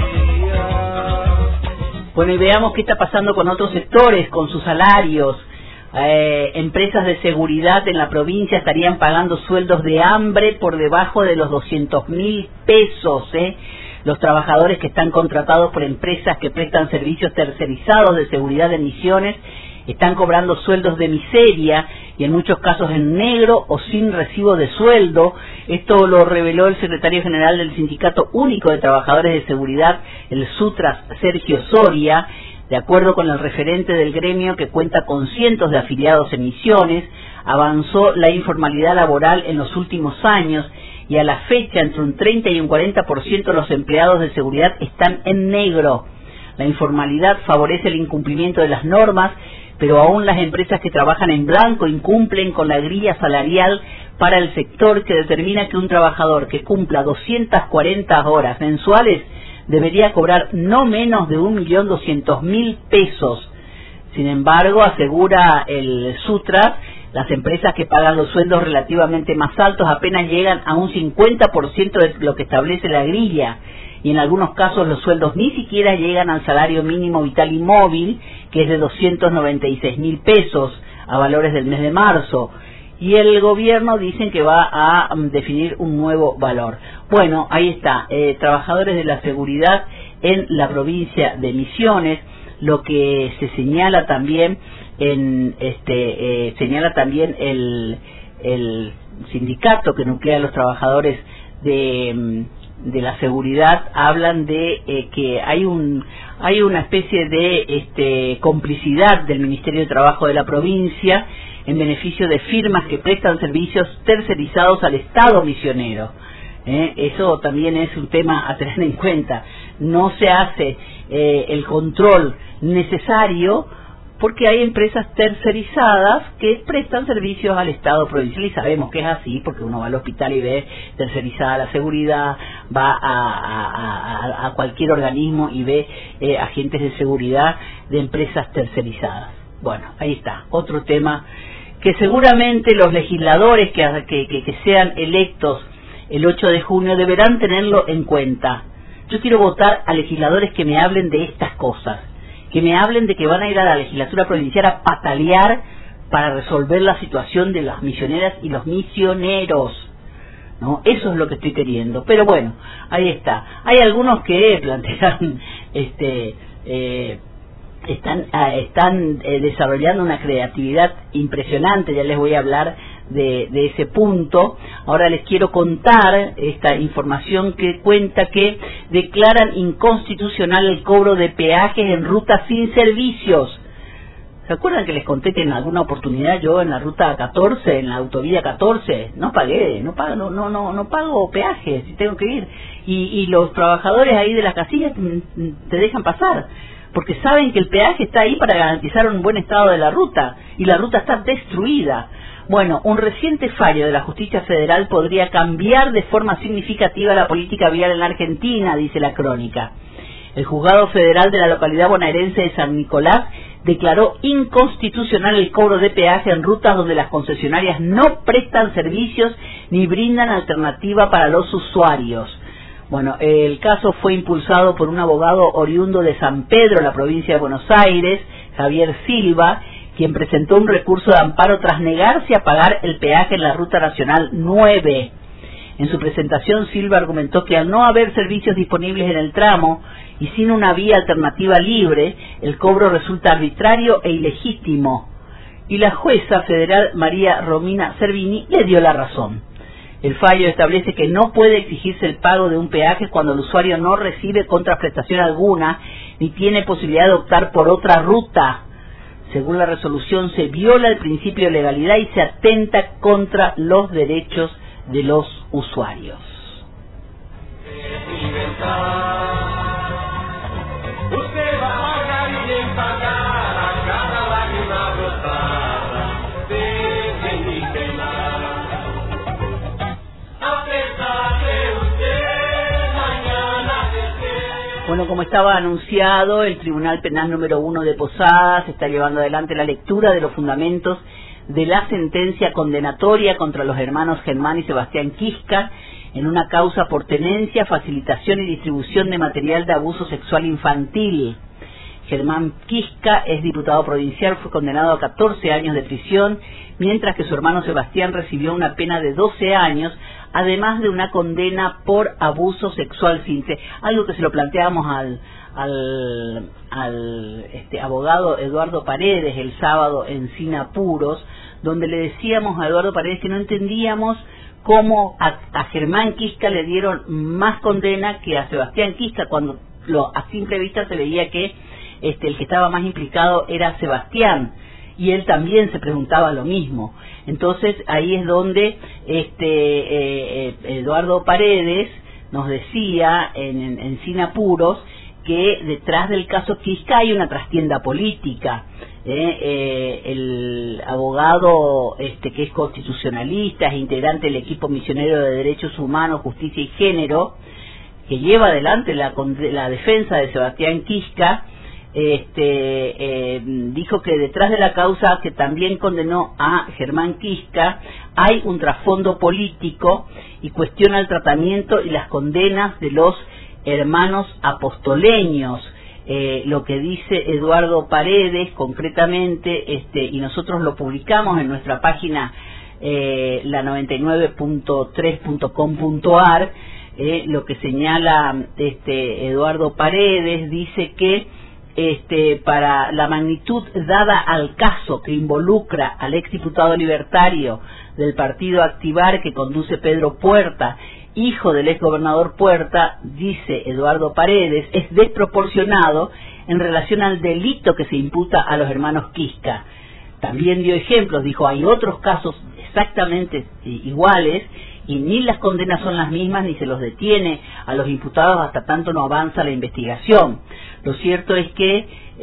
Bueno, y veamos qué está pasando con otros sectores, con sus salarios. Empresas de seguridad en la provincia estarían pagando sueldos de hambre por debajo de los 200.000 pesos, Los trabajadores que están contratados por empresas que prestan servicios tercerizados de seguridad de Misiones están cobrando sueldos de miseria y en muchos casos en negro o sin recibo de sueldo. Esto lo reveló el secretario general del Sindicato Único de Trabajadores de Seguridad, el SUTRAS, Sergio Soria. De acuerdo con el referente del gremio, que cuenta con cientos de afiliados en Misiones, avanzó la informalidad laboral en los últimos años y a la fecha entre un 30 y un 40% de los empleados de seguridad están en negro. La informalidad favorece el incumplimiento de las normas, pero aún las empresas que trabajan en blanco incumplen con la grilla salarial para el sector, que determina que un trabajador que cumpla 240 horas mensuales debería cobrar no menos de 1.200.000 pesos. Sin embargo, asegura el SUTRAS, las empresas que pagan los sueldos relativamente más altos apenas llegan a un 50% de lo que establece la grilla, y en algunos casos los sueldos ni siquiera llegan al salario mínimo vital y móvil, que es de 296.000 pesos a valores del mes de marzo. Y el gobierno dicen que va a definir un nuevo valor. Bueno, ahí está, trabajadores de la seguridad en la provincia de Misiones. Lo que se señala también señala también el sindicato que nuclea a los trabajadores de la seguridad, hablan de que hay una especie de complicidad del Ministerio de Trabajo de la provincia en beneficio de firmas que prestan servicios tercerizados al Estado misionero. Eso también es un tema a tener en cuenta. No se hace el control necesario porque hay empresas tercerizadas que prestan servicios al Estado provincial, y sabemos que es así porque uno va al hospital y ve tercerizada la seguridad, va a cualquier organismo y ve agentes de seguridad de empresas tercerizadas. Bueno, ahí está, otro tema que seguramente los legisladores que sean electos el 8 de junio deberán tenerlo en cuenta. Yo quiero votar a legisladores que me hablen de estas cosas, que me hablen de que van a ir a la legislatura provincial a patalear para resolver la situación de las misioneras y los misioneros, ¿no? Eso es lo que estoy queriendo. Pero bueno, ahí está. Hay algunos que plantean están desarrollando una creatividad impresionante. Ya les voy a hablar de ese punto. Ahora les quiero contar esta información que cuenta que declaran inconstitucional el cobro de peajes en rutas sin servicios. ¿Se acuerdan que les conté que en alguna oportunidad yo en la ruta 14, en la autovía 14, no pago peajes si tengo que ir? Y los trabajadores ahí de las casillas te dejan pasar, porque saben que el peaje está ahí para garantizar un buen estado de la ruta, y la ruta está destruida. Bueno, un reciente fallo de la Justicia Federal podría cambiar de forma significativa la política vial en la Argentina, dice la crónica. El Juzgado Federal de la localidad bonaerense de San Nicolás declaró inconstitucional el cobro de peaje en rutas donde las concesionarias no prestan servicios ni brindan alternativa para los usuarios. Bueno, el caso fue impulsado por un abogado oriundo de San Pedro, la provincia de Buenos Aires, Javier Silva, quien presentó un recurso de amparo tras negarse a pagar el peaje en la Ruta Nacional 9. En su presentación, Silva argumentó que al no haber servicios disponibles en el tramo y sin una vía alternativa libre, el cobro resulta arbitrario e ilegítimo. Y la jueza federal María Romina Servini le dio la razón. El fallo establece que no puede exigirse el pago de un peaje cuando el usuario no recibe contraprestación alguna ni tiene posibilidad de optar por otra ruta. Según la resolución, se viola el principio de legalidad y se atenta contra los derechos de los usuarios. Usted va a pagar y bien pagar a cada lágrima brotada desde mi penar. A pesar de usted, mañana desde... Bueno, como estaba anunciado, el Tribunal Penal número 1 de Posadas está llevando adelante la lectura de los fundamentos de la sentencia condenatoria contra los hermanos Germán y Sebastián Quisca en una causa por tenencia, facilitación y distribución de material de abuso sexual infantil. Germán Quisca es diputado provincial, fue condenado a 14 años de prisión, mientras que su hermano Sebastián recibió una pena de 12 años, además de una condena por abuso sexual simple, algo que se lo planteábamos al abogado Eduardo Paredes el sábado en Sin Apuros, donde le decíamos a Eduardo Paredes que no entendíamos cómo a Germán Quisca le dieron más condena que a Sebastián Quisca, cuando a simple vista se veía que el que estaba más implicado era Sebastián, y él también se preguntaba lo mismo. Entonces ahí es donde Eduardo Paredes nos decía en Sin Apuros que detrás del caso Quisca hay una trastienda política. El abogado que es constitucionalista, es integrante del equipo misionero de Derechos Humanos, Justicia y Género, que lleva adelante la defensa de Sebastián Quisca, dijo que detrás de la causa que también condenó a Germán Quisca hay un trasfondo político y cuestiona el tratamiento y las condenas de los hermanos apostoleños. Lo que dice Eduardo Paredes concretamente, y nosotros lo publicamos en nuestra página la99.3.com.ar, lo que señala Eduardo Paredes, dice que para la magnitud dada al caso que involucra al exdiputado libertario del partido Activar que conduce Pedro Puerta, hijo del exgobernador Puerta, dice Eduardo Paredes, es desproporcionado en relación al delito que se imputa a los hermanos Quisca. También dio ejemplos, dijo, hay otros casos exactamente iguales y ni las condenas son las mismas ni se los detiene a los imputados hasta tanto no avanza la investigación. Lo cierto es que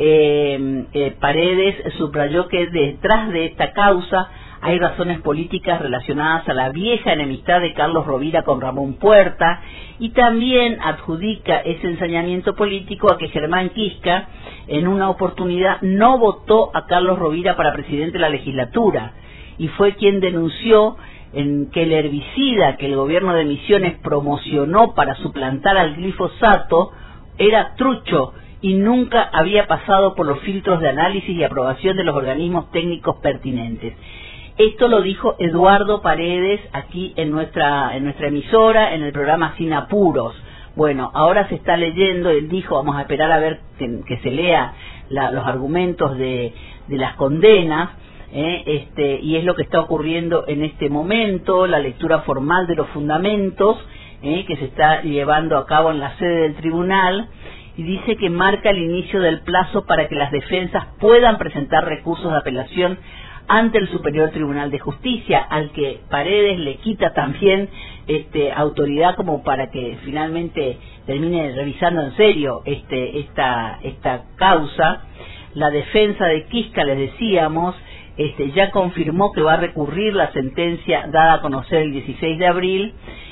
Paredes subrayó que detrás de esta causa hay razones políticas relacionadas a la vieja enemistad de Carlos Rovira con Ramón Puerta, y también adjudica ese ensañamiento político a que Germán Quisca en una oportunidad no votó a Carlos Rovira para presidente de la legislatura y fue quien denunció en que el herbicida que el gobierno de Misiones promocionó para suplantar al glifosato era trucho y nunca había pasado por los filtros de análisis y aprobación de los organismos técnicos pertinentes. Esto lo dijo Eduardo Paredes aquí en nuestra emisora, en el programa Sin Apuros. Bueno, ahora se está leyendo, él dijo, vamos a esperar a ver que se lea los argumentos de las condenas, y es lo que está ocurriendo en este momento, la lectura formal de los fundamentos, que se está llevando a cabo en la sede del tribunal, y dice que marca el inicio del plazo para que las defensas puedan presentar recursos de apelación ante el Superior Tribunal de Justicia, al que Paredes le quita también autoridad como para que finalmente termine revisando en serio esta causa. La defensa de Quisca, les decíamos, ya confirmó que va a recurrir la sentencia dada a conocer el 16 de abril.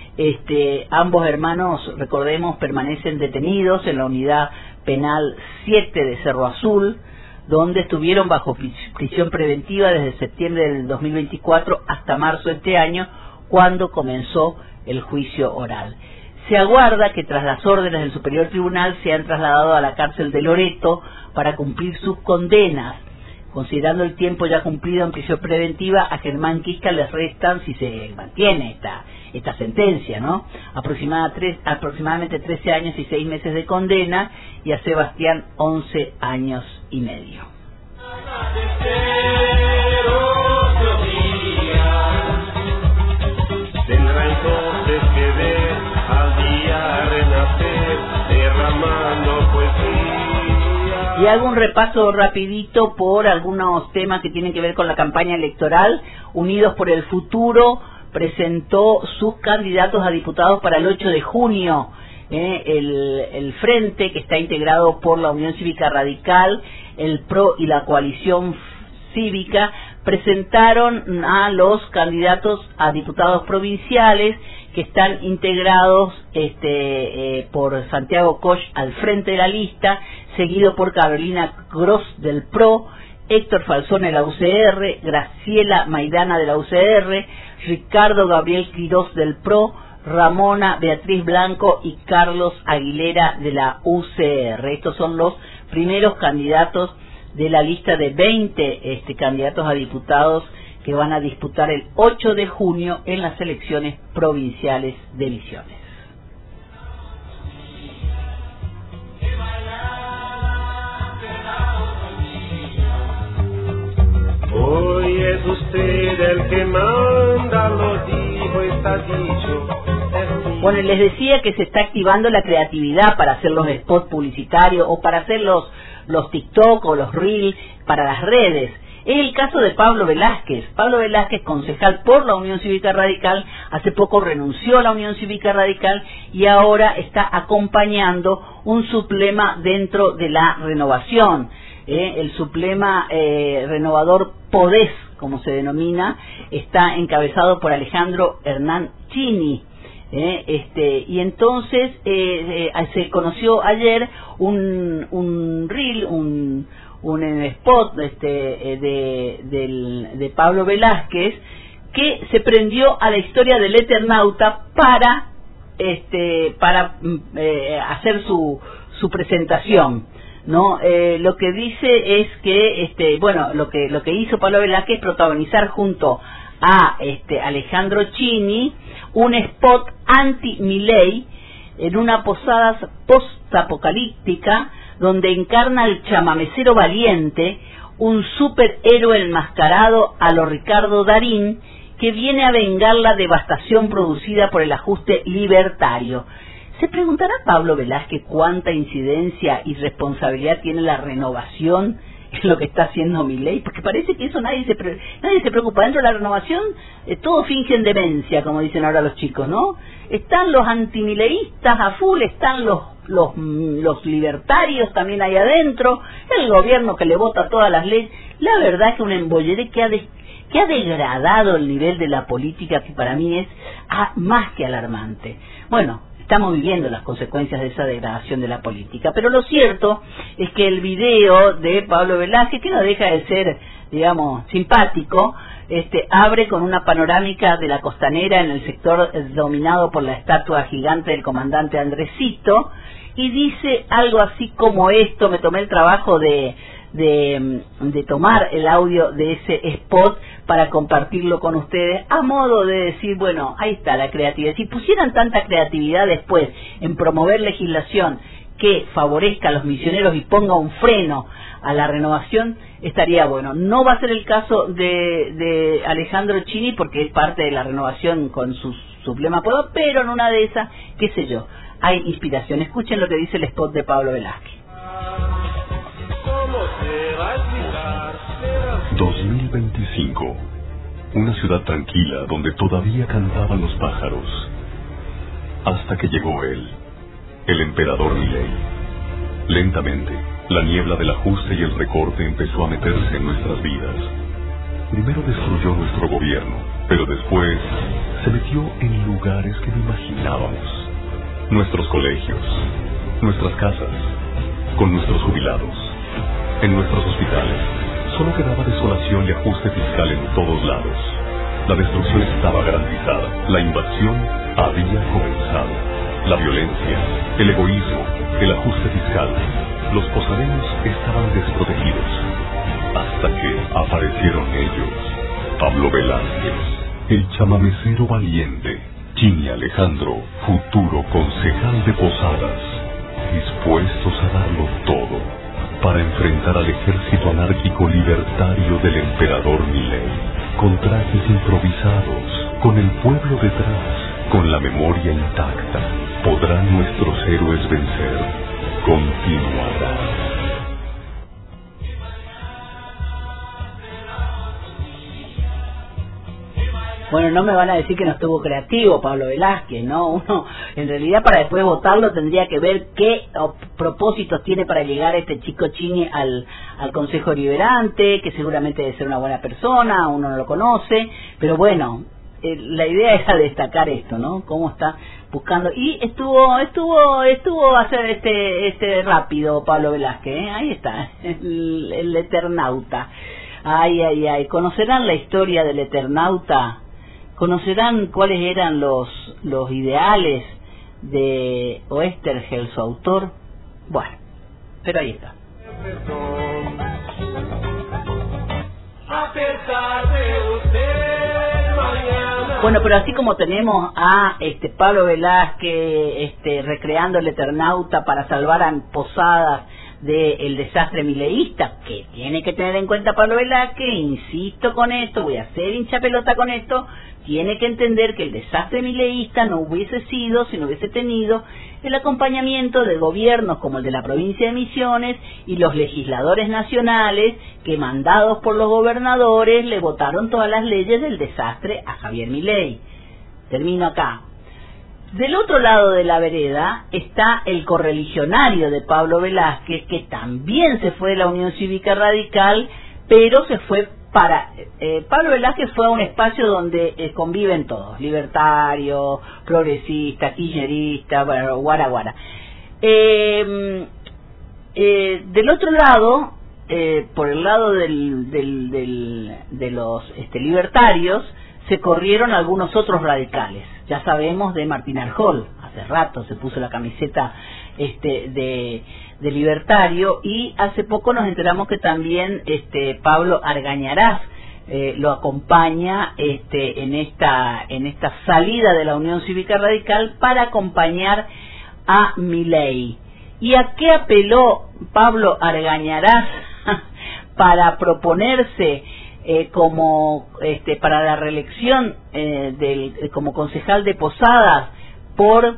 Ambos hermanos, recordemos, permanecen detenidos en la unidad penal 7 de Cerro Azul, donde estuvieron bajo prisión preventiva desde septiembre del 2024 hasta marzo de este año, cuando comenzó el juicio oral. Se aguarda que tras las órdenes del Superior Tribunal sean trasladados a la cárcel de Loreto para cumplir sus condenas. Considerando el tiempo ya cumplido en prisión preventiva, a Germán Quisca les restan, si se mantiene esta sentencia, ¿no?, aproximadamente 13 años y 6 meses de condena, y a Sebastián 11 años y medio. Tendrá entonces que ver al día renacer, derramando poesía. Y hago un repaso rapidito por algunos temas que tienen que ver con la campaña electoral. Unidos por el Futuro presentó sus candidatos a diputados para el 8 de junio. El Frente, que está integrado por la Unión Cívica Radical, el PRO y la Coalición Cívica, presentaron a los candidatos a diputados provinciales, que están integrados por Santiago Koch al frente de la lista, seguido por Carolina Gross del PRO, Héctor Falzón de la UCR, Graciela Maidana de la UCR, Ricardo Gabriel Quirós del PRO, Ramona Beatriz Blanco y Carlos Aguilera de la UCR. Estos son los primeros candidatos de la lista de 20 candidatos a diputados que van a disputar el 8 de junio en las elecciones provinciales de Misiones. Hoy es usted el que manda, lo dijo, está dicho. Bueno, les decía que se está activando la creatividad para hacer los spots publicitarios o para hacer los TikTok o los Reels para las redes. Es el caso de Pablo Velázquez. Pablo Velázquez, concejal por la Unión Cívica Radical, hace poco renunció a la Unión Cívica Radical y ahora está acompañando un suplema dentro de la renovación. El suplema renovador PODES, como se denomina, está encabezado por Alejandro Hernán Chini. Y entonces se conoció ayer un reel, un spot de Pablo Velázquez que se prendió a la historia del Eternauta para hacer su presentación, ¿no? Lo que dice es que lo que hizo Pablo Velázquez es protagonizar junto a Alejandro Chini un spot anti-Milei en una posada post-apocalíptica donde encarna al chamamecero valiente, un superhéroe enmascarado a lo Ricardo Darín, que viene a vengar la devastación producida por el ajuste libertario. ¿Se preguntará Pablo Velázquez cuánta incidencia y responsabilidad tiene la renovación en lo que está haciendo Milei? Porque parece que eso nadie se preocupa. Dentro de la renovación todos fingen demencia, como dicen ahora los chicos, ¿no? Están los antimileístas a full, están los libertarios también ahí adentro, el gobierno que le vota todas las leyes. La verdad es que un embolleré que ha degradado el nivel de la política, que para mí es más que alarmante. Bueno, estamos viviendo las consecuencias de esa degradación de la política, pero lo cierto es que el video de Pablo Velázquez, que no deja de ser, digamos, simpático, abre con una panorámica de la costanera en el sector dominado por la estatua gigante del comandante Andresito, y dice algo así como esto. Me tomé el trabajo de tomar el audio de ese spot para compartirlo con ustedes, a modo de decir, bueno, ahí está la creatividad. Si pusieran tanta creatividad después en promover legislación que favorezca a los misioneros y ponga un freno a la renovación, estaría bueno. No va a ser el caso de Alejandro Chini, porque es parte de la renovación con su suplema poder, pero en una de esas, qué sé yo, hay inspiración. Escuchen lo que dice el spot de Pablo Velázquez. 2025. Una ciudad tranquila donde todavía cantaban los pájaros. Hasta que llegó él, el emperador Milei. Lentamente, la niebla del ajuste y el recorte empezó a meterse en nuestras vidas. Primero destruyó nuestro gobierno, pero después se metió en lugares que no imaginábamos. Nuestros colegios, nuestras casas, con nuestros jubilados, en nuestros hospitales. Solo quedaba desolación y ajuste fiscal en todos lados. La destrucción estaba garantizada. La invasión había comenzado. La violencia, el egoísmo, el ajuste fiscal. Los posadeños estaban desprotegidos. Hasta que aparecieron ellos. Pablo Velázquez, el chamamecero valiente. Chini Alejandro, futuro concejal de Posadas. Dispuestos a darlo todo para enfrentar al ejército anárquico libertario del emperador Milei, con trajes improvisados, con el pueblo detrás, con la memoria intacta. ¿Podrán nuestros héroes vencer? Continuará. Bueno, no me van a decir que no estuvo creativo Pablo Velázquez, ¿no? Uno, en realidad, para después votarlo tendría que ver qué propósitos tiene para llegar este chico Chini al Consejo Deliberante, que seguramente debe ser una buena persona, uno no lo conoce, pero bueno, la idea era destacar esto, ¿no? Cómo está buscando. Y estuvo a hacer este rápido Pablo Velázquez, ¿eh? Ahí está, el Eternauta. Ay. ¿Conocerán la historia del Eternauta? ¿Conocerán cuáles eran los ideales de Oesterheld, su autor? Bueno, pero ahí está. A pesar de usted, mañana. Bueno, pero así como tenemos a Pablo Velázquez recreando el Eternauta para salvar a Posadas del desastre mileísta, que tiene que tener en cuenta Pablo Velázquez, insisto con esto, voy a hacer hinchapelota con esto, tiene que entender que el desastre mileísta no hubiese sido si no hubiese tenido el acompañamiento de gobiernos como el de la provincia de Misiones y los legisladores nacionales que, mandados por los gobernadores, le votaron todas las leyes del desastre a Javier Milei. Termino acá. Del otro lado de la vereda está el correligionario de Pablo Velázquez, que también se fue de la Unión Cívica Radical, pero se fue para... Pablo Velázquez fue a un espacio donde conviven todos, libertarios, progresistas, kirchneristas, guara guara. Del otro lado, por el lado de los libertarios, se corrieron algunos otros radicales. Ya sabemos de Martín Arjol, hace rato se puso la camiseta de libertario, y hace poco nos enteramos que también Pablo Argañarás lo acompaña en esta salida de la Unión Cívica Radical para acompañar a Milei. ¿Y a qué apeló Pablo Argañarás para proponerse como para la reelección como concejal de Posadas por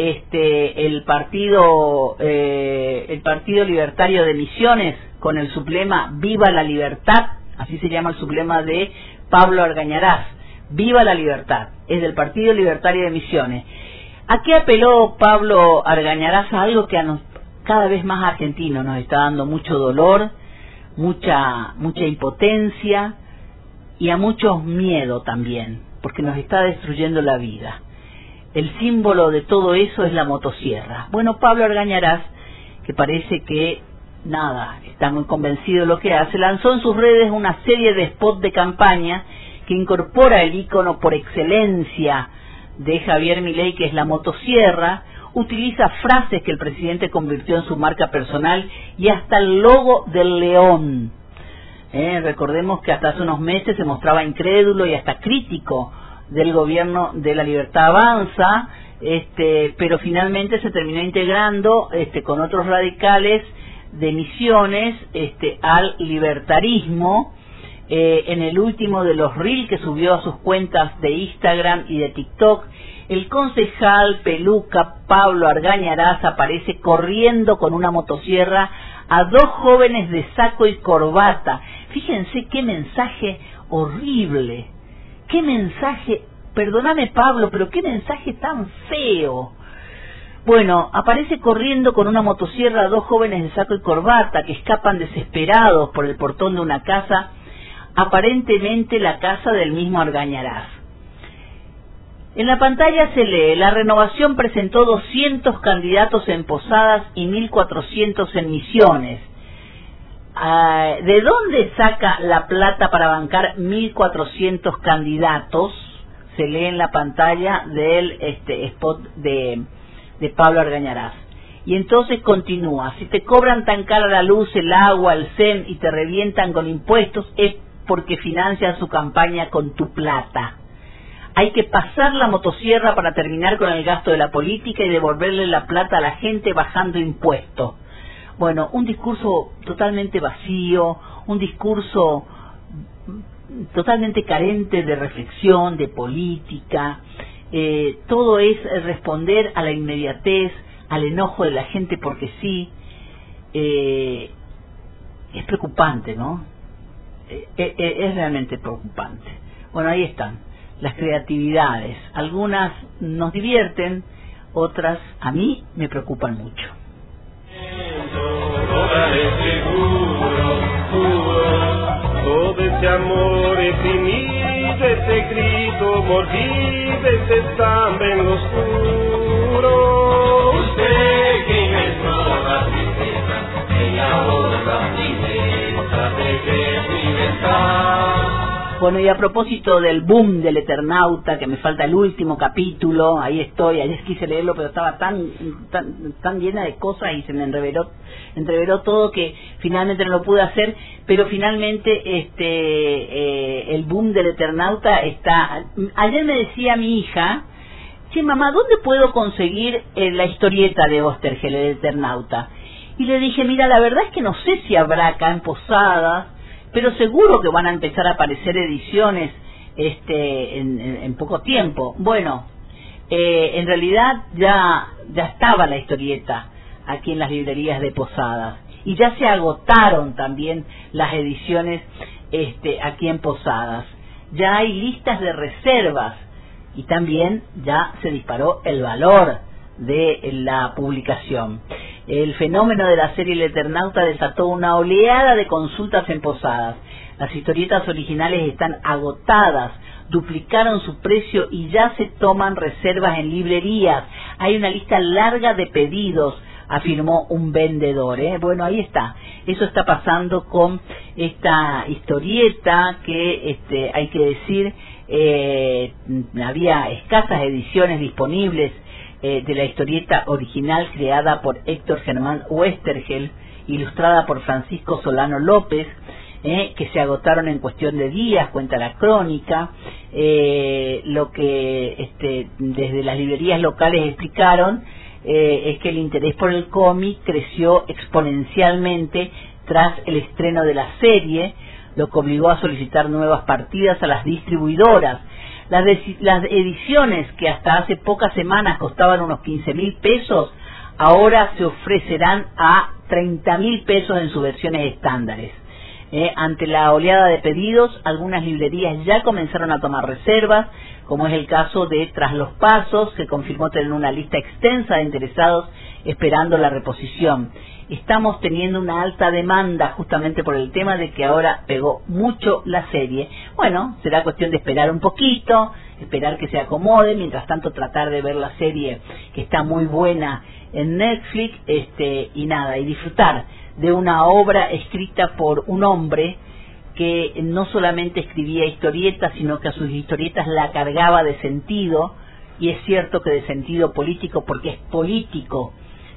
el partido libertario de Misiones, con el sublema Viva la Libertad? Así se llama el sublema de Pablo Argañarás, Viva la Libertad, es del Partido Libertario de Misiones. ¿A qué apeló Pablo Argañarás? A algo que cada vez más argentino nos está dando mucho dolor, mucha impotencia y a mucho miedo también, porque nos está destruyendo la vida. El símbolo de todo eso es la motosierra. Bueno, Pablo Argañarás, que parece que está muy convencido de lo que hace, lanzó en sus redes una serie de spots de campaña que incorpora el ícono por excelencia de Javier Milei, que es la motosierra. Utiliza frases que el presidente convirtió en su marca personal y hasta el logo del león. Recordemos que hasta hace unos meses se mostraba incrédulo y hasta crítico del gobierno de La Libertad Avanza, pero finalmente se terminó integrando con otros radicales de Misiones al libertarismo. En el último de los reels que subió a sus cuentas de Instagram y de TikTok, el concejal peluca Pablo Argañarás aparece corriendo con una motosierra a dos jóvenes de saco y corbata. Fíjense qué mensaje horrible, qué mensaje, perdóname Pablo, pero qué mensaje tan feo. Bueno, aparece corriendo con una motosierra a dos jóvenes de saco y corbata que escapan desesperados por el portón de una casa, aparentemente la casa del mismo Argañarás. En la pantalla se lee: la renovación presentó 200 candidatos en Posadas y 1.400 en Misiones. ¿De dónde saca la plata para bancar 1.400 candidatos? Se lee en la pantalla del spot de Pablo Argañarás. Y entonces continúa: si te cobran tan cara la luz, el agua, el SEM y te revientan con impuestos, es porque financian su campaña con tu plata. Hay que pasar la motosierra para terminar con el gasto de la política y devolverle la plata a la gente bajando impuestos. Bueno, un discurso totalmente vacío, un discurso totalmente carente de reflexión, de política. Todo es responder a la inmediatez, al enojo de la gente porque sí. Es preocupante, ¿no? Es realmente preocupante. Bueno, ahí están las creatividades. Algunas nos divierten, otras a mí me preocupan mucho. Todo ese amor exprimido, ese grito mordido, ese sangre en lo oscuro. Usted que es toda tristeza, en la otra tristeza de que libertad. Bueno, y a propósito del boom del Eternauta, que me falta el último capítulo, ahí estoy, ayer quise leerlo, pero estaba tan llena de cosas y se me entreveró todo que finalmente no lo pude hacer, pero finalmente el boom del Eternauta está... Ayer me decía mi hija, che, mamá, ¿dónde puedo conseguir la historieta de Oesterheld, el Eternauta? Y le dije, mira, la verdad es que no sé si habrá acá en Posadas, pero seguro que van a empezar a aparecer ediciones en poco tiempo. Bueno, en realidad ya estaba la historieta aquí en las librerías de Posadas y ya se agotaron también las ediciones aquí en Posadas. Ya hay listas de reservas y también ya se disparó el valor de la publicación. El fenómeno de la serie El Eternauta desató una oleada de consultas en Posadas. Las historietas originales están agotadas, duplicaron su precio y ya se toman reservas en librerías. Hay una lista larga de pedidos, afirmó un vendedor. Bueno, ahí está. Eso está pasando con esta historieta que, hay que decir, había escasas ediciones disponibles de la historieta original creada por Héctor Germán Oesterheld, ilustrada por Francisco Solano López, que se agotaron en cuestión de días, cuenta la crónica. Lo que desde las librerías locales explicaron es que el interés por el cómic creció exponencialmente tras el estreno de la serie, lo que obligó a solicitar nuevas partidas a las distribuidoras. Las ediciones que hasta hace pocas semanas costaban unos 15.000 pesos, ahora se ofrecerán a 30.000 pesos en sus versiones estándares. Ante la oleada de pedidos, algunas librerías ya comenzaron a tomar reservas, como es el caso de Tras los Pasos, que confirmó tener una lista extensa de interesados esperando la reposición. Estamos teniendo una alta demanda justamente por el tema de que ahora pegó mucho la serie. Bueno, será cuestión de esperar un poquito, esperar que se acomode, mientras tanto tratar de ver la serie que está muy buena en Netflix, y disfrutar de una obra escrita por un hombre que no solamente escribía historietas, sino que a sus historietas la cargaba de sentido, y es cierto que de sentido político, porque es político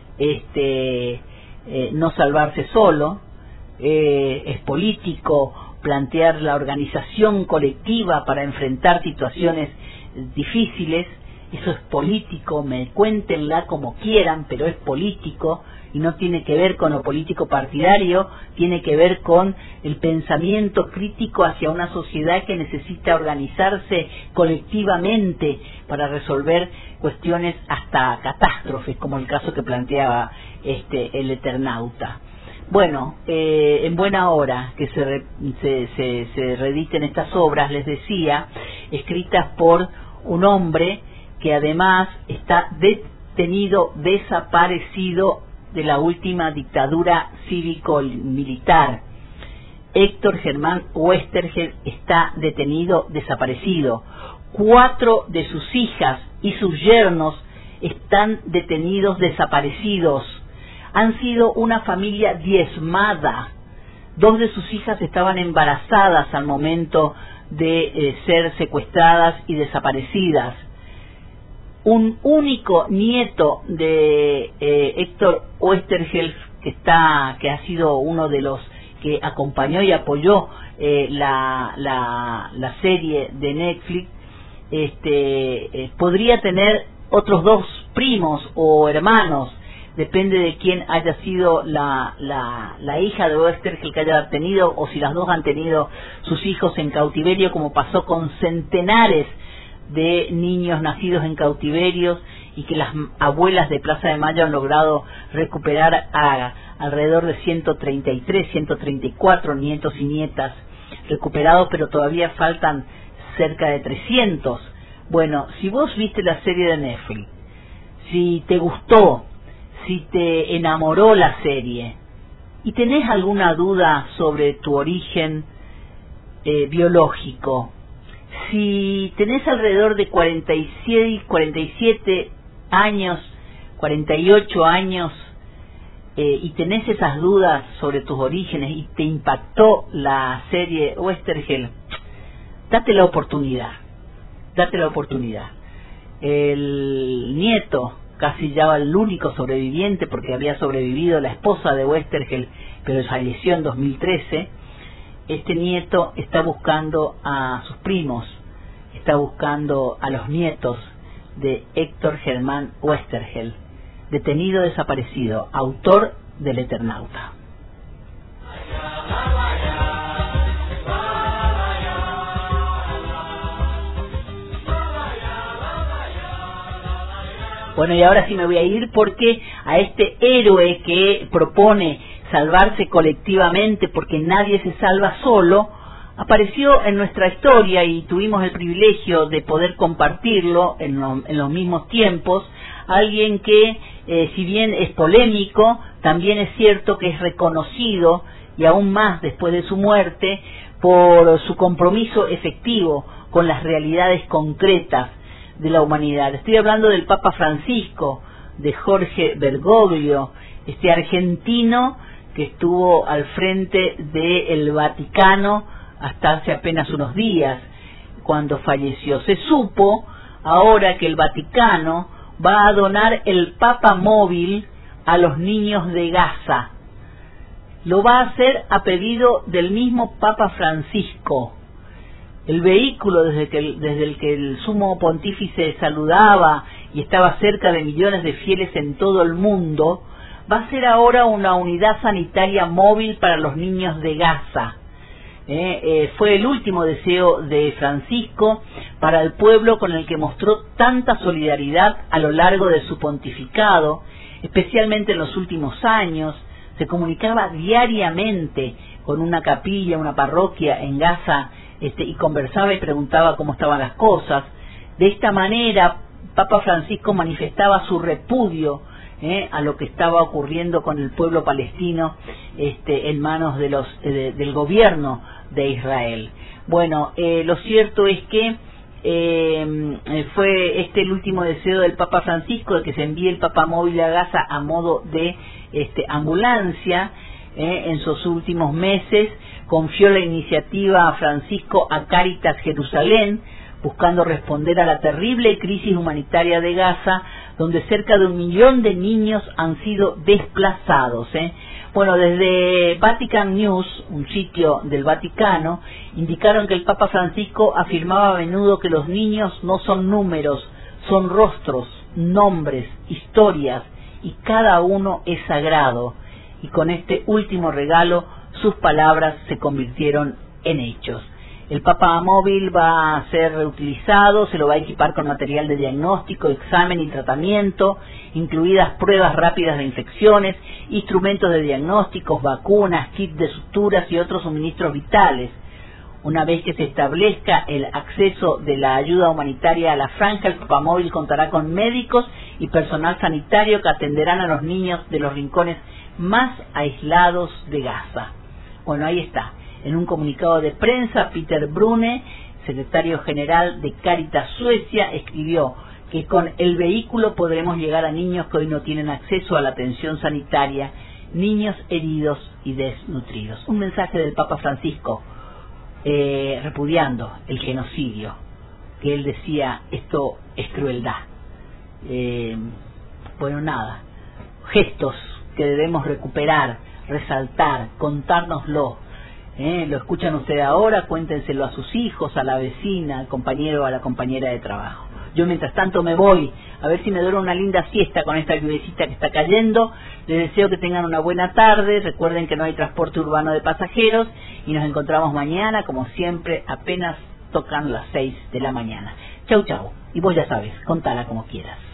no salvarse solo, es político plantear la organización colectiva para enfrentar situaciones difíciles. Eso es político, cuéntenla como quieran, pero es político y no tiene que ver con lo político partidario, tiene que ver con el pensamiento crítico hacia una sociedad que necesita organizarse colectivamente para resolver cuestiones hasta catástrofes, como el caso que planteaba el Eternauta. Bueno, en buena hora que se reediten estas obras, les decía, escritas por un hombre que además está desaparecido de la última dictadura cívico-militar. Héctor Germán Oesterheld está desaparecido. 4 de sus hijas y sus yernos están detenidos, desaparecidos. Han sido una familia diezmada. 2 de sus hijas estaban embarazadas al momento de ser secuestradas y desaparecidas. Un único nieto de Héctor Oesterheld, que ha sido uno de los que acompañó y apoyó la serie de Netflix, podría tener otros 2 primos o hermanos, depende de quién haya sido la hija de Oesterheld que haya tenido, o si las 2 han tenido sus hijos en cautiverio, como pasó con centenares de niños nacidos en cautiverios, y que las abuelas de Plaza de Mayo han logrado recuperar a alrededor de 134 nietos y nietas recuperados, pero todavía faltan cerca de 300. Bueno, si vos viste la serie de Netflix, si te gustó, si te enamoró la serie y tenés alguna duda sobre tu origen biológico, si tenés alrededor de 47 años, 48 años, y tenés esas dudas sobre tus orígenes y te impactó la serie Oesterheld, date la oportunidad. El nieto, casi ya el único sobreviviente, porque había sobrevivido la esposa de Westergel, pero falleció en 2013, este nieto está buscando a sus primos, está buscando a los nietos de Héctor Germán Westergel, detenido desaparecido, autor del Eternauta. Bueno, y ahora sí me voy a ir porque a este héroe que propone salvarse colectivamente porque nadie se salva solo, apareció en nuestra historia y tuvimos el privilegio de poder compartirlo en los mismos tiempos, alguien que si bien es polémico, también es cierto que es reconocido y aún más después de su muerte por su compromiso efectivo con las realidades concretas de la humanidad. Estoy hablando del Papa Francisco, de Jorge Bergoglio, este argentino que estuvo al frente del Vaticano hasta hace apenas unos días, cuando falleció. Se supo ahora que el Vaticano va a donar el Papa móvil a los niños de Gaza. Lo va a hacer a pedido del mismo Papa Francisco. El vehículo desde el que el sumo pontífice saludaba y estaba cerca de millones de fieles en todo el mundo, va a ser ahora una unidad sanitaria móvil para los niños de Gaza. Fue el último deseo de Francisco para el pueblo con el que mostró tanta solidaridad a lo largo de su pontificado, especialmente en los últimos años. Se comunicaba diariamente con una capilla, una parroquia en Gaza, y conversaba y preguntaba cómo estaban las cosas. De esta manera, Papa Francisco manifestaba su repudio a lo que estaba ocurriendo con el pueblo palestino en manos de del gobierno de Israel. Bueno, lo cierto es que fue el último deseo del Papa Francisco, de que se envíe el Papa móvil a Gaza a modo de ambulancia. En sus últimos meses confió la iniciativa a Francisco a Cáritas Jerusalén, buscando responder a la terrible crisis humanitaria de Gaza, donde cerca de 1 millón de niños han sido desplazados. Bueno, desde Vatican News, un sitio del Vaticano, indicaron que el Papa Francisco afirmaba a menudo que los niños no son números, son rostros, nombres, historias, y cada uno es sagrado. Y con este último regalo, sus palabras se convirtieron en hechos. El Papa móvil va a ser reutilizado, se lo va a equipar con material de diagnóstico, examen y tratamiento, incluidas pruebas rápidas de infecciones, instrumentos de diagnósticos, vacunas, kits de suturas y otros suministros vitales. Una vez que se establezca el acceso de la ayuda humanitaria a la franja, el Papa móvil contará con médicos y personal sanitario que atenderán a los niños de los rincones más aislados de Gaza. Bueno, ahí está. En un comunicado de prensa, Peter Brune, secretario general de Cáritas Suecia, escribió que con el vehículo podremos llegar a niños que hoy no tienen acceso a la atención sanitaria, niños heridos y desnutridos. Un mensaje del Papa Francisco repudiando el genocidio, que él decía, esto es crueldad. Bueno, nada, gestos que debemos recuperar, resaltar, contárnoslo. Lo escuchan ustedes ahora, cuéntenselo a sus hijos, a la vecina, al compañero o a la compañera de trabajo. Yo mientras tanto me voy, a ver si me duermo una linda siesta con esta lluvecita que está cayendo. Les deseo que tengan una buena tarde, recuerden que no hay transporte urbano de pasajeros y nos encontramos mañana, como siempre, apenas tocan las 6 de la mañana. Chau, chau, y vos ya sabes, contala como quieras.